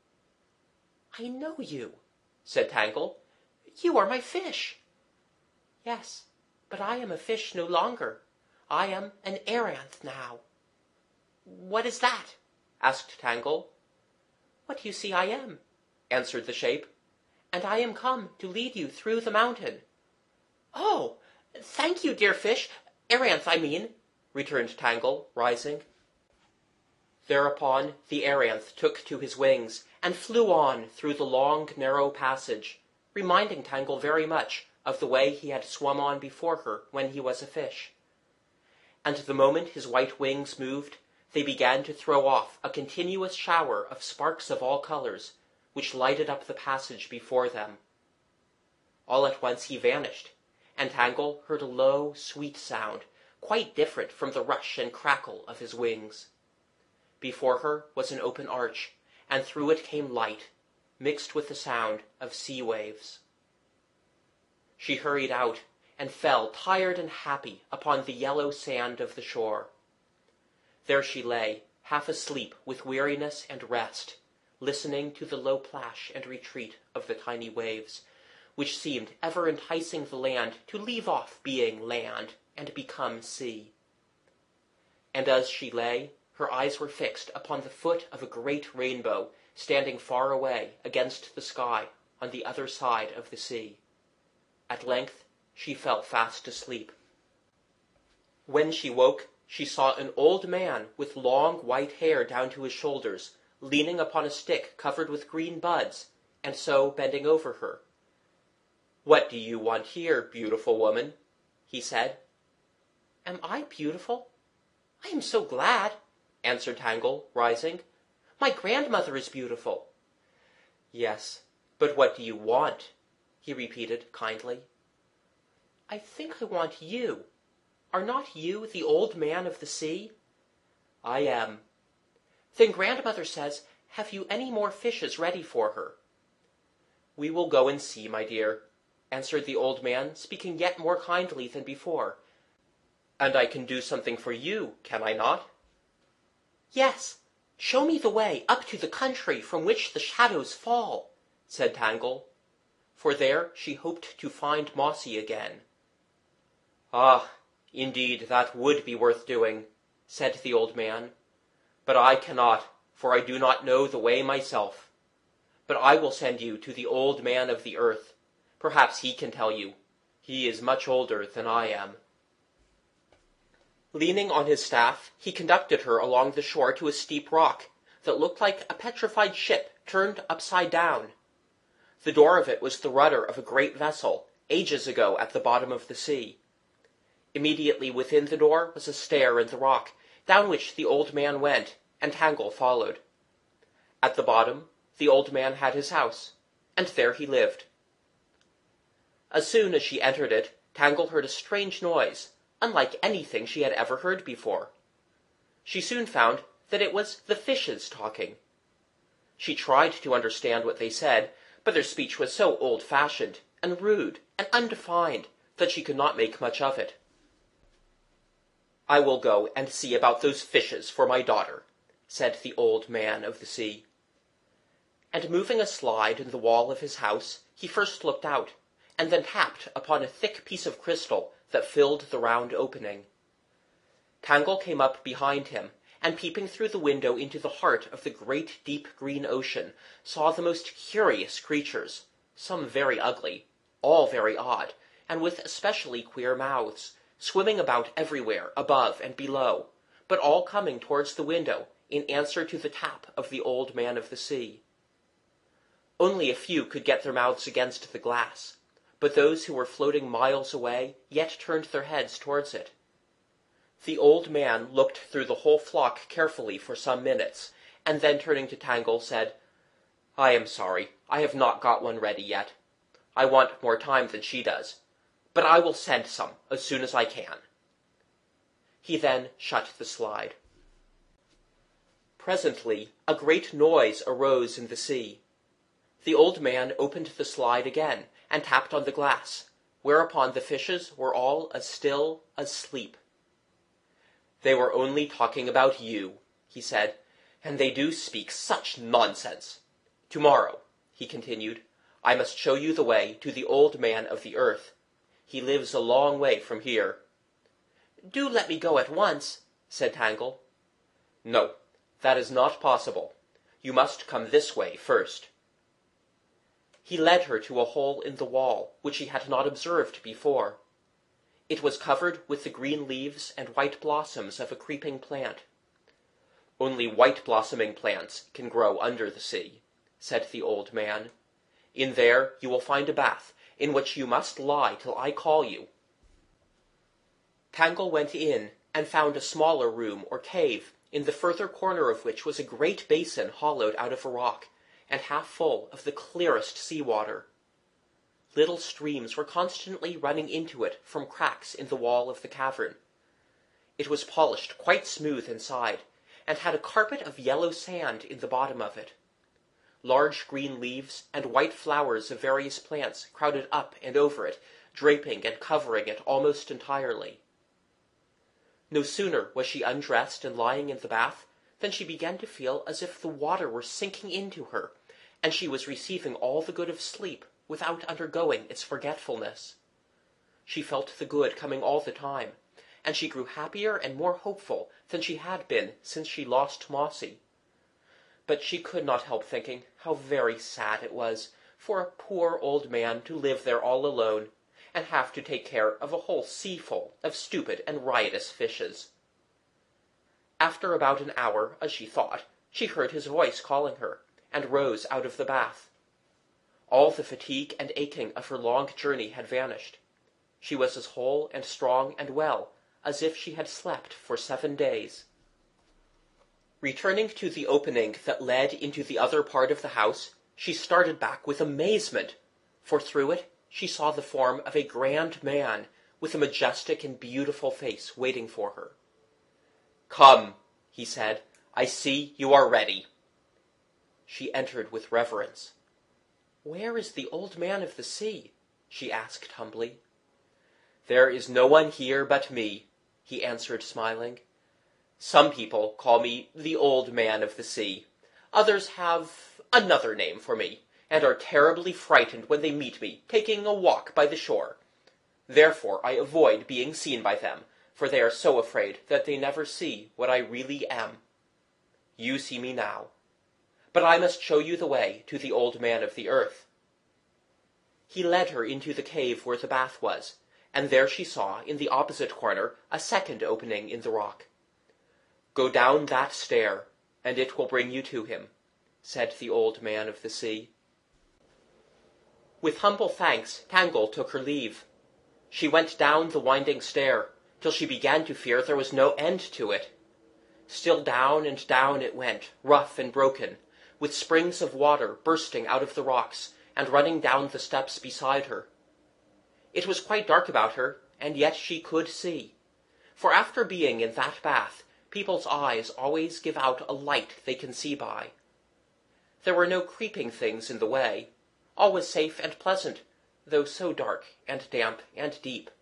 "I know you," said Tangle. "You are my fish." "Yes, but I am a fish no longer. I am an Aranth now." "What is that?" asked Tangle. "What you see I am," answered the shape, "and I am come to lead you through the mountain." "Oh, thank you, dear fish, Aranth, I mean," returned Tangle, rising. Thereupon the Aranth took to his wings, and flew on through the long, narrow passage, reminding Tangle very much of the way he had swum on before her when he was a fish. And the moment his white wings moved, they began to throw off a continuous shower of sparks of all colours, which lighted up the passage before them. All at once he vanished, and Tangle heard a low, sweet sound, quite different from the rush and crackle of his wings. Before her was an open arch, and through it came light, mixed with the sound of sea waves. She hurried out, and fell, tired and happy, upon the yellow sand of the shore. There she lay, half asleep with weariness and rest, listening to the low plash and retreat of the tiny waves, which seemed ever enticing the land to leave off being land and become sea. And as she lay, her eyes were fixed upon the foot of a great rainbow, standing far away against the sky on the other side of the sea. At length she fell fast asleep. When she woke, she saw an old man with long white hair down to his shoulders, leaning upon a stick covered with green buds, and so bending over her. "What do you want here, beautiful woman?" he said. Am I beautiful? I am so glad, answered Tangle, rising. My grandmother is beautiful. Yes, but what do you want? He repeated kindly. I think I want you. Are not you the Old Man of the Sea? I am. Then grandmother says, have you any more fishes ready for her? We will go and see, my dear, answered the old man, speaking yet more kindly than before. And I can do something for you, can I not? Yes, show me the way up to the country from which the shadows fall, said Tangle, for there she hoped to find Mossy again. Ah, indeed, that would be worth doing, said the old man. But I cannot, for I do not know the way myself. But I will send you to the Old Man of the Earth. Perhaps he can tell you. He is much older than I am. Leaning on his staff, he conducted her along the shore to a steep rock that looked like a petrified ship turned upside down. The door of it was the rudder of a great vessel, ages ago at the bottom of the sea. Immediately within the door was a stair in the rock, down which the old man went, and Tangle followed. At the bottom, the old man had his house, and there he lived. As soon as she entered it, Tangle heard a strange noise, unlike anything she had ever heard before. She soon found that it was the fishes talking. She tried to understand what they said, but their speech was so old-fashioned, and rude, and undefined, that she could not make much of it. I will go and see about those fishes for my daughter, said the Old Man of the Sea. And moving a slide in the wall of his house, he first looked out, and then tapped upon a thick piece of crystal that filled the round opening. Tangle came up behind him, and peeping through the window into the heart of the great deep green ocean, saw the most curious creatures, some very ugly, all very odd, and with especially queer mouths, swimming about everywhere, above and below, but all coming towards the window in answer to the tap of the Old Man of the Sea. Only a few could get their mouths against the glass, but those who were floating miles away yet turned their heads towards it. The old man looked through the whole flock carefully for some minutes, and then turning to Tangle said, I am sorry, I have not got one ready yet. I want more time than she does, but I will send some as soon as I can. He then shut the slide. Presently a great noise arose in the sea. The old man opened the slide again, and tapped on the glass, whereupon the fishes were all as still as sleep. They were only talking about you, he said, and they do speak such nonsense. Tomorrow, he continued, I must show you the way to the Old Man of the Earth. He lives a long way from here. Do let me go at once, said Tangle. No, that is not possible. You must come this way first. He led her to a hole in the wall, which he had not observed before. It was covered with the green leaves and white blossoms of a creeping plant. Only white-blossoming plants can grow under the sea, said the old man. In there you will find a bath, in which you must lie till I call you. Tangle went in, and found a smaller room or cave, in the further corner of which was a great basin hollowed out of a rock, and half full of the clearest sea-water. Little streams were constantly running into it from cracks in the wall of the cavern. It was polished quite smooth inside, and had a carpet of yellow sand in the bottom of it. Large green leaves and white flowers of various plants crowded up and over it, draping and covering it almost entirely. No sooner was she undressed and lying in the bath than she began to feel as if the water were sinking into her, and she was receiving all the good of sleep without undergoing its forgetfulness. She felt the good coming all the time, and she grew happier and more hopeful than she had been since she lost Mossy. But she could not help thinking how very sad it was for a poor old man to live there all alone, and have to take care of a whole seaful of stupid and riotous fishes. After about an hour, as she thought, she heard his voice calling her, and rose out of the bath. All the fatigue and aching of her long journey had vanished. She was as whole and strong and well as if she had slept for seven days. Returning to the opening that led into the other part of the house, she started back with amazement, for through it she saw the form of a grand man with a majestic and beautiful face waiting for her. "Come," he said, "I see you are ready." She entered with reverence. "Where is the Old Man of the Sea?" she asked humbly. "There is no one here but me," he answered, smiling. "Some people call me the Old Man of the Sea. Others have another name for me, and are terribly frightened when they meet me taking a walk by the shore. Therefore I avoid being seen by them, for they are so afraid that they never see what I really am. You see me now. But I must show you the way to the Old Man of the Earth." He led her into the cave where the bath was, and there she saw in the opposite corner a second opening in the rock. "Go down that stair, and it will bring you to him," said the Old Man of the Sea. With humble thanks, Tangle took her leave. She went down the winding stair, till she began to fear there was no end to it. Still down and down it went, rough and broken, with springs of water bursting out of the rocks and running down the steps beside her. It was quite dark about her, and yet she could see. For after being in that bath, people's eyes always give out a light they can see by. There were no creeping things in the way. All was safe and pleasant, though so dark and damp and deep.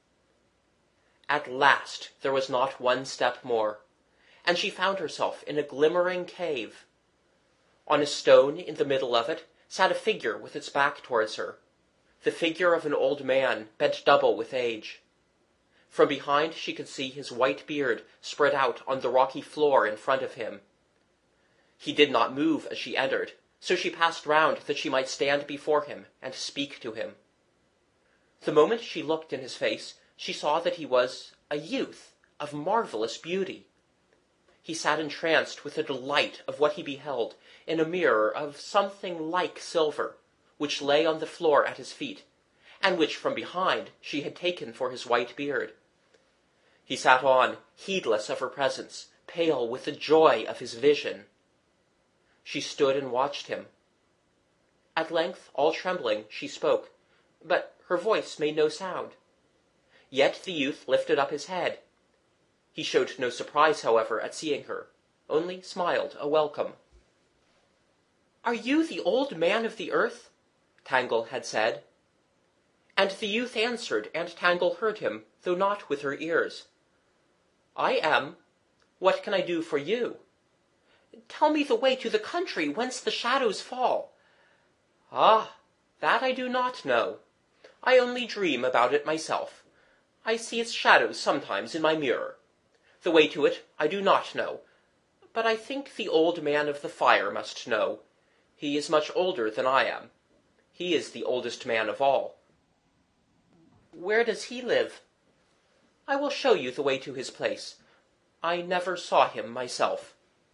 At last there was not one step more, and she found herself in a glimmering cave. On a stone in the middle of it sat a figure with its back towards her, the figure of an old man bent double with age. From behind she could see his white beard spread out on the rocky floor in front of him. He did not move as she entered, so she passed round that she might stand before him and speak to him. The moment she looked in his face, she saw that he was a youth of marvellous beauty. He sat entranced with the delight of what he beheld in a mirror of something like silver, which lay on the floor at his feet, and which from behind she had taken for his white beard. He sat on, heedless of her presence, pale with the joy of his vision. She stood and watched him. At length, all trembling, she spoke, but her voice made no sound. Yet the youth lifted up his head. He showed no surprise, however, at seeing her, only smiled a welcome. "Are you the Old Man of the Earth?" Tangle had said. And the youth answered, and Tangle heard him, though not with her ears. "I am. What can I do for you?" "Tell me the way to the country whence the shadows fall." "Ah, that I do not know. I only dream about it myself. I see its shadows sometimes in my mirror. The way to it I do not know, but I think the Old Man of the Fire must know. He is much older than I am. He is the oldest man of all." "Where does he live?" "I will show you the way to his place. I never saw him myself."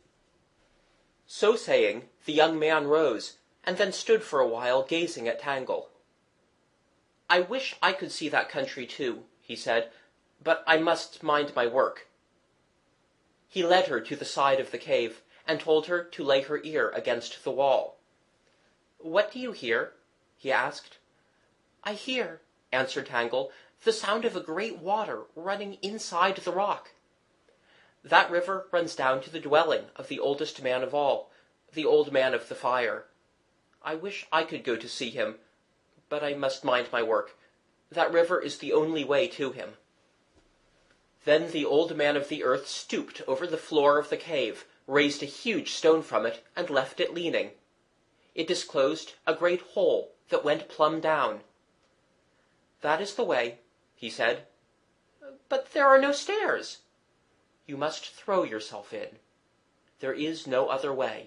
So saying, the young man rose, and then stood for a while gazing at Tangle. "I wish I could see that country too," he said, "but I must mind my work." He led her to the side of the cave, and told her to lay her ear against the wall. "What do you hear?" he asked. "I hear," answered Tangle, "the sound of a great water running inside the rock. That river runs down to the dwelling of the oldest man of all, the Old Man of the Fire. I wish I could go to see him, but I must mind my work. That river is the only way to him." Then the Old Man of the Earth stooped over the floor of the cave, raised a huge stone from it, and left it leaning. It disclosed a great hole that went plumb down. "That is the way," he said. "But there are no stairs." "You must throw yourself in. There is no other way."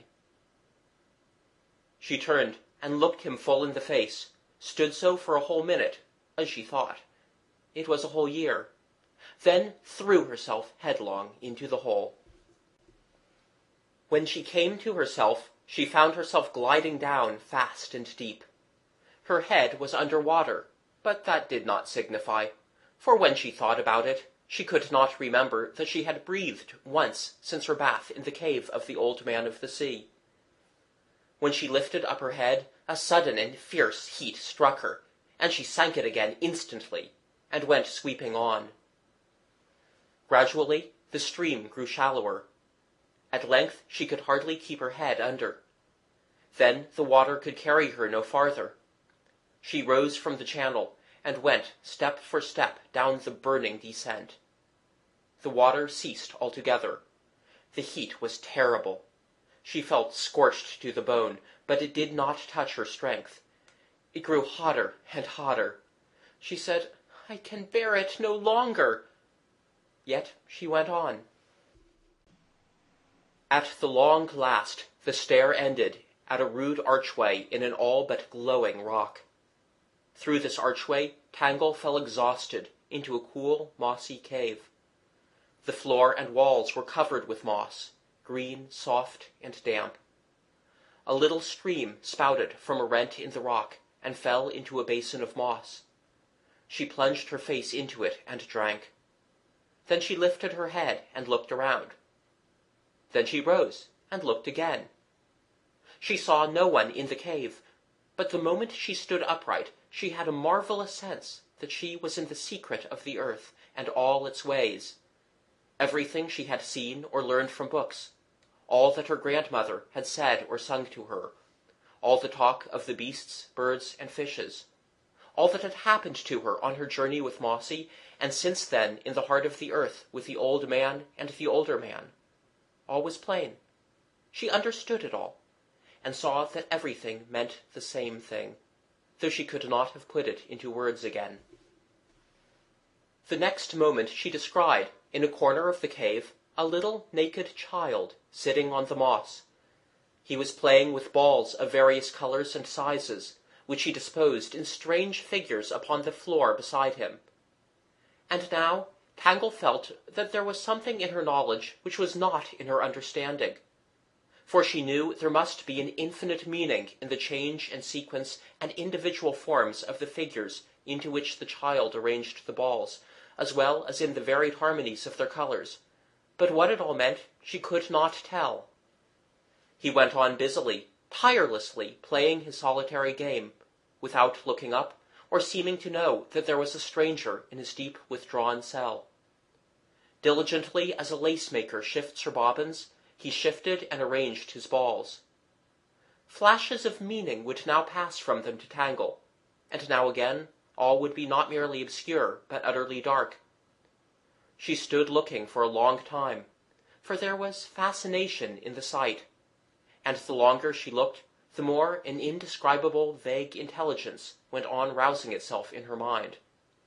She turned and looked him full in the face, stood so for a whole minute, as she thought. It was a whole year. Then threw herself headlong into the hole. When she came to herself, she found herself gliding down fast and deep. Her head was under water, but that did not signify, for when she thought about it, She could not remember that she had breathed once since her bath in the cave of the Old Man of the Sea. When she lifted up her head, a sudden and fierce heat struck her, and she sank it again instantly, and went sweeping on. Gradually the stream grew shallower. At length she could hardly keep her head under. Then the water could carry her no farther. She rose from the channel, and went step for step down the burning descent. The water ceased altogether. The heat was terrible. She felt scorched to the bone, but it did not touch her strength. It grew hotter and hotter. She said, "I can bear it no longer." Yet she went on. At the long last the stair ended at a rude archway in an all but glowing rock. Through this archway Tangle fell exhausted into a cool, mossy cave. The floor and walls were covered with moss, green, soft, and damp. A little stream spouted from a rent in the rock and fell into a basin of moss. She plunged her face into it and drank. Then she lifted her head and looked around. Then she rose and looked again. She saw no one in the cave, but the moment she stood upright she had a marvelous sense that she was in the secret of the earth and all its ways. Everything she had seen or learned from books, all that her grandmother had said or sung to her, all the talk of the beasts, birds, and fishes, all that had happened to her on her journey with Mossy, and since then in the heart of the earth with the old man and the older man. All was plain. She understood it all, and saw that everything meant the same thing, though she could not have put it into words again. The next moment she descried, in a corner of the cave, a little naked child sitting on the moss. He was playing with balls of various colours and sizes, which he disposed in strange figures upon the floor beside him. And now Tangle felt that there was something in her knowledge which was not in her understanding. For she knew there must be an infinite meaning in the change and sequence and individual forms of the figures into which the child arranged the balls, as well as in the varied harmonies of their colours. But what it all meant she could not tell. He went on busily, tirelessly playing his solitary game, without looking up, or seeming to know that there was a stranger in his deep withdrawn cell. Diligently as a lace-maker shifts her bobbins, he shifted and arranged his balls. Flashes of meaning would now pass from them to Tangle, and now again all would be not merely obscure, but utterly dark. She stood looking for a long time, for there was fascination in the sight, and the longer she looked, the more an indescribable vague intelligence went on rousing itself in her mind.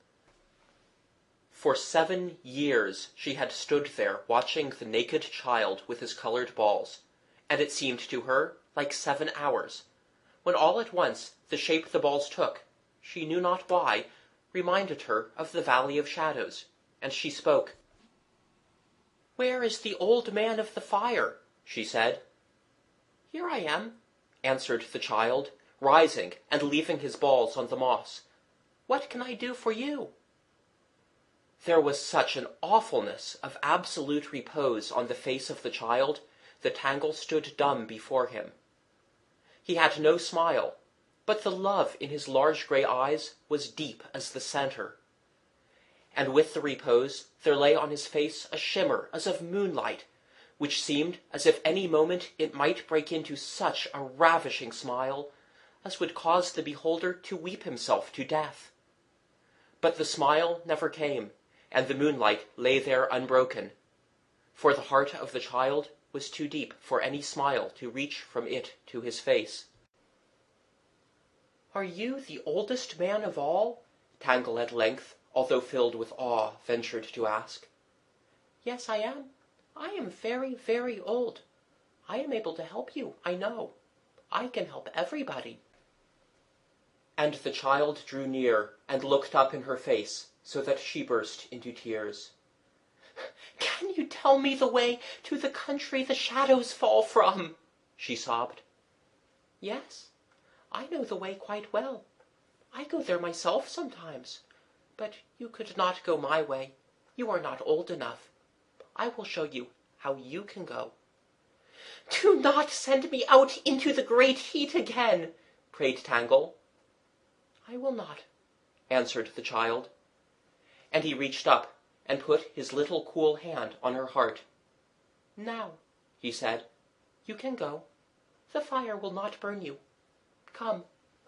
For seven years she had stood there watching the naked child with his coloured balls, and it seemed to her like seven hours, when all at once the shape the balls took, she knew not why, reminded her of the Valley of Shadows, and she spoke. "Where is the Old Man of the Fire?" she said. "Here I am," answered the child, rising and leaving his balls on the moss. "What can I do for you?" There was such an awfulness of absolute repose on the face of the child that Tangle stood dumb before him. He had no smile, but the love in his large grey eyes was deep as the centre. And with the repose there lay on his face a shimmer as of moonlight, which seemed as if any moment it might break into such a ravishing smile as would cause the beholder to weep himself to death. But the smile never came, and the moonlight lay there unbroken, for the heart of the child was too deep for any smile to reach from it to his face. "Are you the oldest man of all?" Tangle at length, although filled with awe, ventured to ask. "Yes, I am. I am very, very old. I am able to help you, I know. I can help everybody." And the child drew near and looked up in her face, so that she burst into tears. "Can you tell me the way to the country the shadows fall from?" she sobbed. "Yes, I know the way quite well. I go there myself sometimes, but you could not go my way. You are not old enough. I will show you how you can go." "Do not send me out into the great heat again," prayed Tangle. "I will not," answered the child. And he reached up and put his little cool hand on her heart. "Now," he said, "you can go. The fire will not burn you. Come."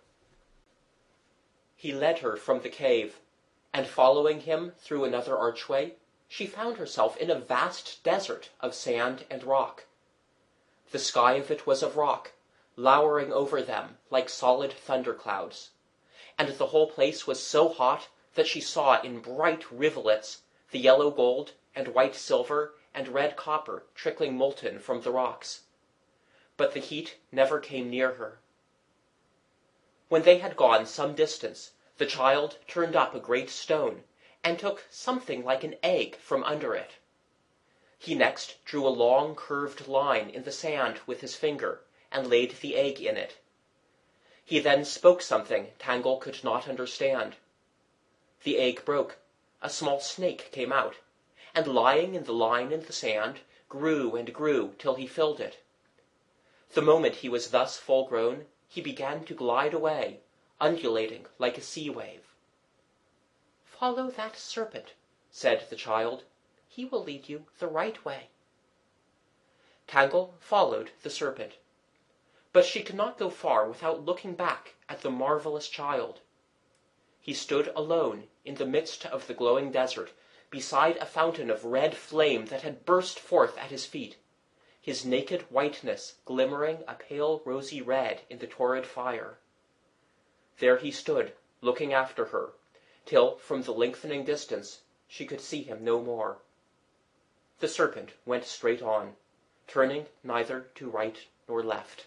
He led her from the cave, and following him through another archway, she found herself in a vast desert of sand and rock. The sky of it was of rock, lowering over them like solid thunderclouds, and the whole place was so hot that she saw in bright rivulets the yellow gold and white silver and red copper trickling molten from the rocks. But the heat never came near her. When they had gone some distance, the child turned up a great stone, and took something like an egg from under it. He next drew a long curved line in the sand with his finger, and laid the egg in it. He then spoke something Tangle could not understand. The egg broke, a small snake came out, and lying in the line in the sand, grew and grew till he filled it. The moment he was thus full grown, he began to glide away, undulating like a sea wave. "Follow that serpent," said the child. "He will lead you the right way." Tangle followed the serpent, but she could not go far without looking back at the marvelous child. He stood alone in the midst of the glowing desert, beside a fountain of red flame that had burst forth at his feet, his naked whiteness glimmering a pale rosy red in the torrid fire. There he stood, looking after her, till from the lengthening distance she could see him no more. The serpent went straight on, turning neither to right nor left.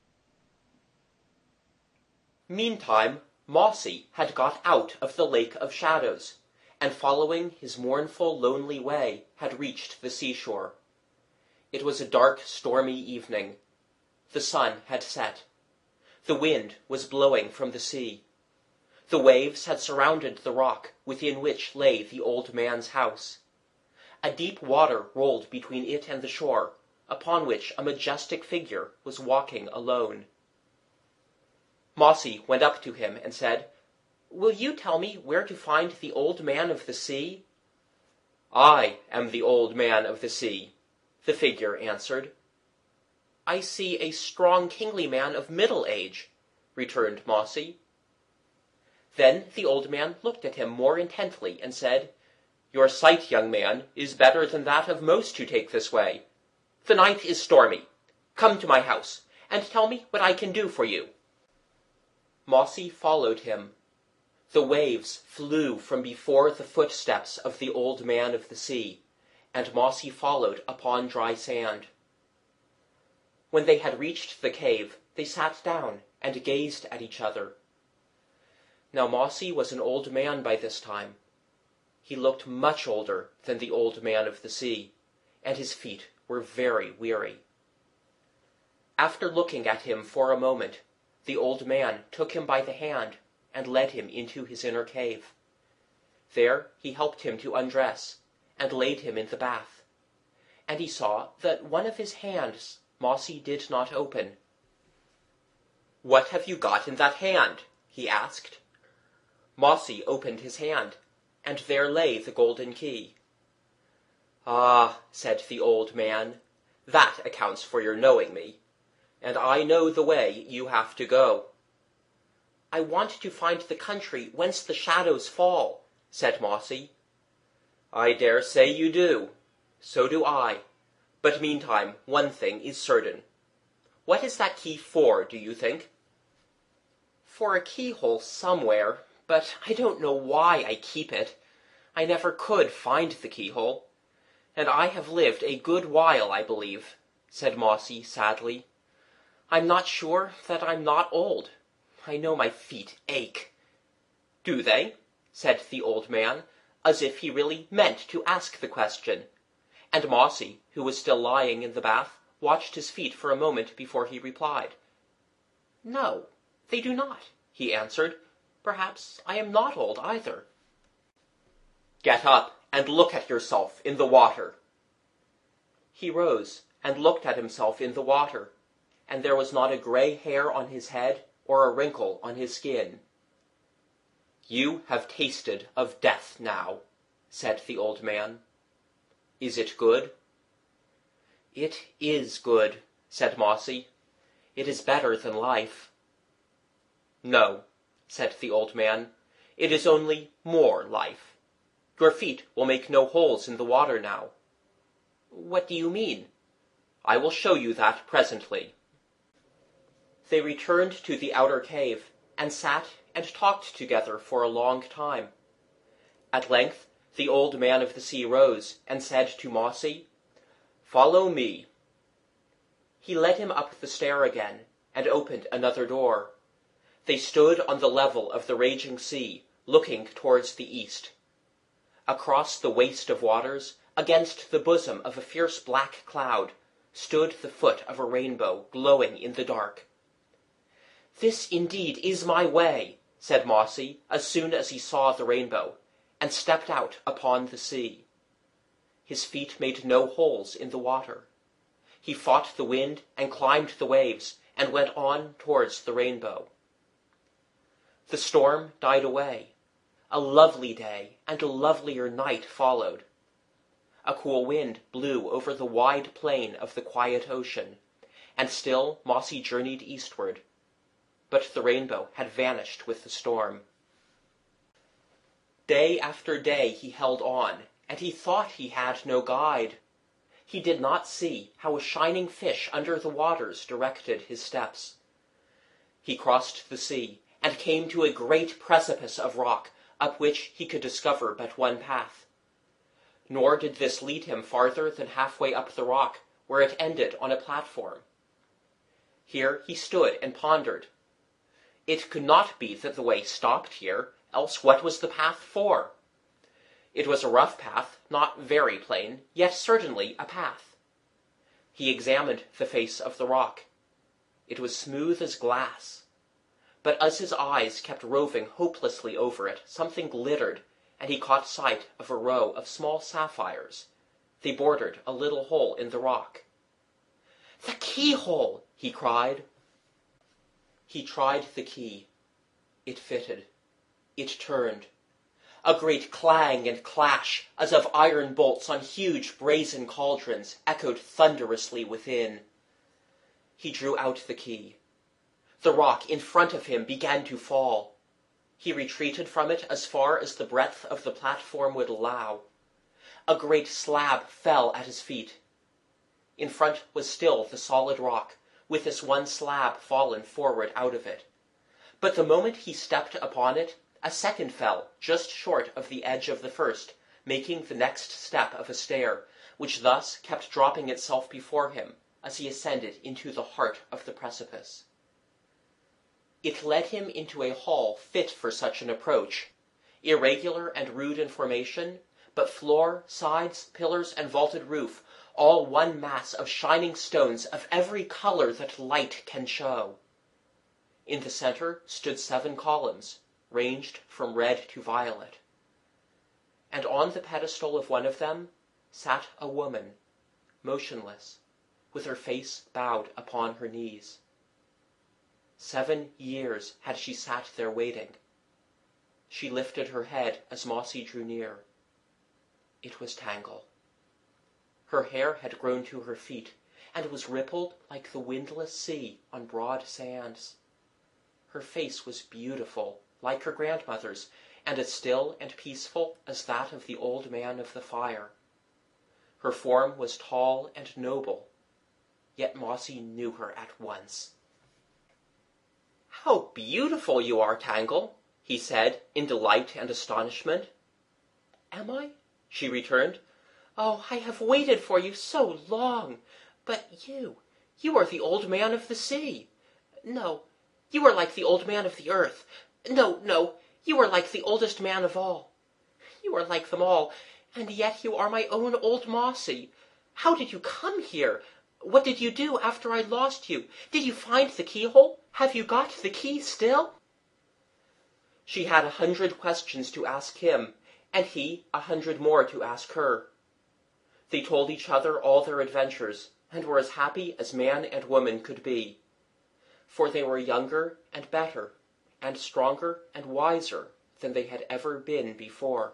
Meantime, Mossy had got out of the Lake of Shadows, and following his mournful, lonely way, had reached the seashore. It was a dark, stormy evening. The sun had set. The wind was blowing from the sea. The waves had surrounded the rock within which lay the old man's house. A deep water rolled between it and the shore, upon which a majestic figure was walking alone. Mossy went up to him and said, "Will you tell me where to find the Old Man of the Sea?" "I am the Old Man of the Sea," the figure answered. "I see a strong, kingly man of middle age," returned Mossy. Then the old man looked at him more intently and said, "Your sight, young man, is better than that of most who take this way. The night is stormy. Come to my house, and tell me what I can do for you." Mossy followed him. The waves flew from before the footsteps of the Old Man of the Sea, and Mossy followed upon dry sand. When they had reached the cave, they sat down and gazed at each other. Now Mossy was an old man by this time. He looked much older than the Old Man of the Sea, and his feet were very weary. After looking at him for a moment, the old man took him by the hand and led him into his inner cave. There he helped him to undress, and laid him in the bath. And he saw that one of his hands Mossy did not open. "What have you got in that hand?" he asked. Mossy opened his hand, and there lay the golden key. "Ah," said the old man, "that accounts for your knowing me. And I know the way you have to go." "I want to find the country whence the shadows fall," said Mossy. "I dare say you do. So do I. But meantime one thing is certain. What is that key for, do you think?" "For a keyhole somewhere, but I don't know why I keep it. I never could find the keyhole. And I have lived a good while, I believe," said Mossy sadly. "I'm not sure that I'm not old. I know my feet ache." "Do they?" said the old man, as if he really meant to ask the question. And Mossy, who was still lying in the bath, watched his feet for a moment before he replied. "No, they do not," he answered. "Perhaps I am not old either." "Get up and look at yourself in the water." He rose and looked at himself in the water, and there was not a grey hair on his head or a wrinkle on his skin. "You have tasted of death now," said the old man. "Is it good?" "It is good," said Mossy. "It is better than life." "No," said the old man, "it is only more life. Your feet will make no holes in the water now." "What do you mean?" "I will show you that presently." They returned to the outer cave, and sat and talked together for a long time. At length the old man of the sea rose, and said to Mossy, "Follow me." He led him up the stair again, and opened another door. They stood on the level of the raging sea, looking towards the east. Across the waste of waters, against the bosom of a fierce black cloud, stood the foot of a rainbow glowing in the dark. "This indeed is my way," said Mossy, as soon as he saw the rainbow, and stepped out upon the sea. His feet made no holes in the water. He fought the wind and climbed the waves, and went on towards the rainbow. The storm died away. A lovely day and a lovelier night followed. A cool wind blew over the wide plain of the quiet ocean, and still Mossy journeyed eastward. But the rainbow had vanished with the storm. Day after day he held on, and he thought he had no guide. He did not see how a shining fish under the waters directed his steps. He crossed the sea, and came to a great precipice of rock, up which he could discover but one path. Nor did this lead him farther than halfway up the rock, where it ended on a platform. Here he stood and pondered. It could not be that the way stopped here, else what was the path for? It was a rough path, not very plain, yet certainly a path. He examined the face of the rock. It was smooth as glass. But as his eyes kept roving hopelessly over it, something glittered, and he caught sight of a row of small sapphires. They bordered a little hole in the rock. "The keyhole!" he cried. He tried the key. It fitted. It turned. A great clang and clash, as of iron bolts on huge brazen cauldrons, echoed thunderously within. He drew out the key. The rock in front of him began to fall. He retreated from it as far as the breadth of the platform would allow. A great slab fell at his feet. In front was still the solid rock, with this one slab fallen forward out of it. But the moment he stepped upon it, a second fell just short of the edge of the first, making the next step of a stair, which thus kept dropping itself before him as he ascended into the heart of the precipice. It led him into a hall fit for such an approach, irregular and rude in formation, but floor, sides, pillars, and vaulted roof, all one mass of shining stones of every colour that light can show. In the centre stood seven columns, ranged from red to violet. And on the pedestal of one of them sat a woman, motionless, with her face bowed upon her knees. Seven years had she sat there waiting. She lifted her head as Mossy drew near. It was Tangle. Her hair had grown to her feet, and was rippled like the windless sea on broad sands. Her face was beautiful, like her grandmother's, and as still and peaceful as that of the old man of the fire. Her form was tall and noble, yet Mossy knew her at once. "How beautiful you are, Tangle," he said, in delight and astonishment. "Am I?" she returned. "Oh, I have waited for you so long. But you, you are the old man of the sea. No, you are like the old man of the earth. No, no, you are like the oldest man of all. You are like them all, and yet you are my own old Mossy. How did you come here? What did you do after I lost you? Did you find the keyhole? Have you got the key still?" She had a hundred questions to ask him, and he a hundred more to ask her. They told each other all their adventures, and were as happy as man and woman could be, for they were younger and better, and stronger and wiser than they had ever been before.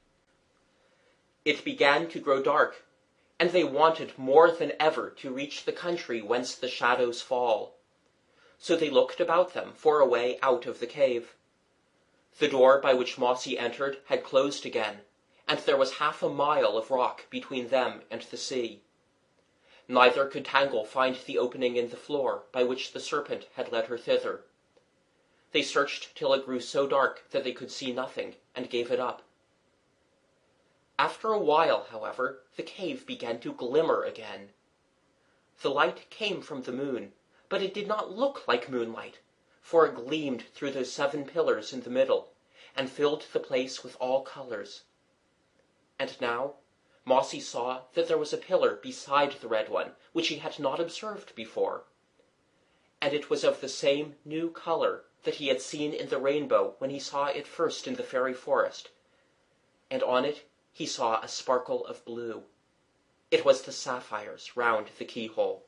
It began to grow dark, and they wanted more than ever to reach the country whence the shadows fall. So they looked about them for a way out of the cave. The door by which Mossy entered had closed again, and there was half a mile of rock between them and the sea. Neither could Tangle find the opening in the floor by which the serpent had led her thither. They searched till it grew so dark that they could see nothing, and gave it up. After a while, however, the cave began to glimmer again. The light came from the moon, but it did not look like moonlight, for it gleamed through those seven pillars in the middle, and filled the place with all colors. And now Mossy saw that there was a pillar beside the red one, which he had not observed before. And it was of the same new color that he had seen in the rainbow when he saw it first in the fairy forest, and on it he saw a sparkle of blue. It was the sapphires round the keyhole.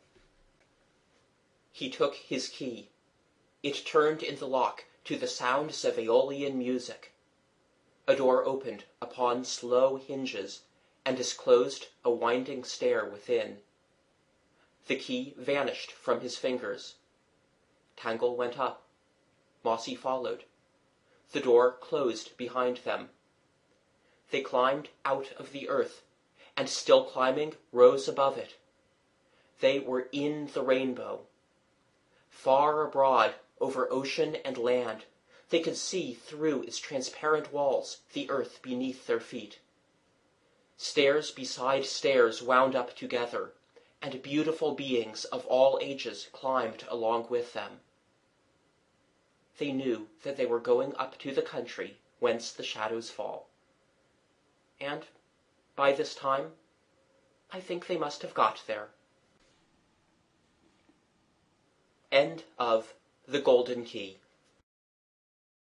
He took his key. It turned in the lock to the sounds of Aeolian music. A door opened upon slow hinges, and disclosed a winding stair within. The key vanished from his fingers. Tangle went up. Mossy followed. The door closed behind them. They climbed out of the earth, and still climbing, rose above it. They were in the rainbow. Far abroad, over ocean and land, they could see through its transparent walls the earth beneath their feet. Stairs beside stairs wound up together, and beautiful beings of all ages climbed along with them. They knew that they were going up to the country whence the shadows fall. And by this time, I think they must have got there. End of The Golden Key.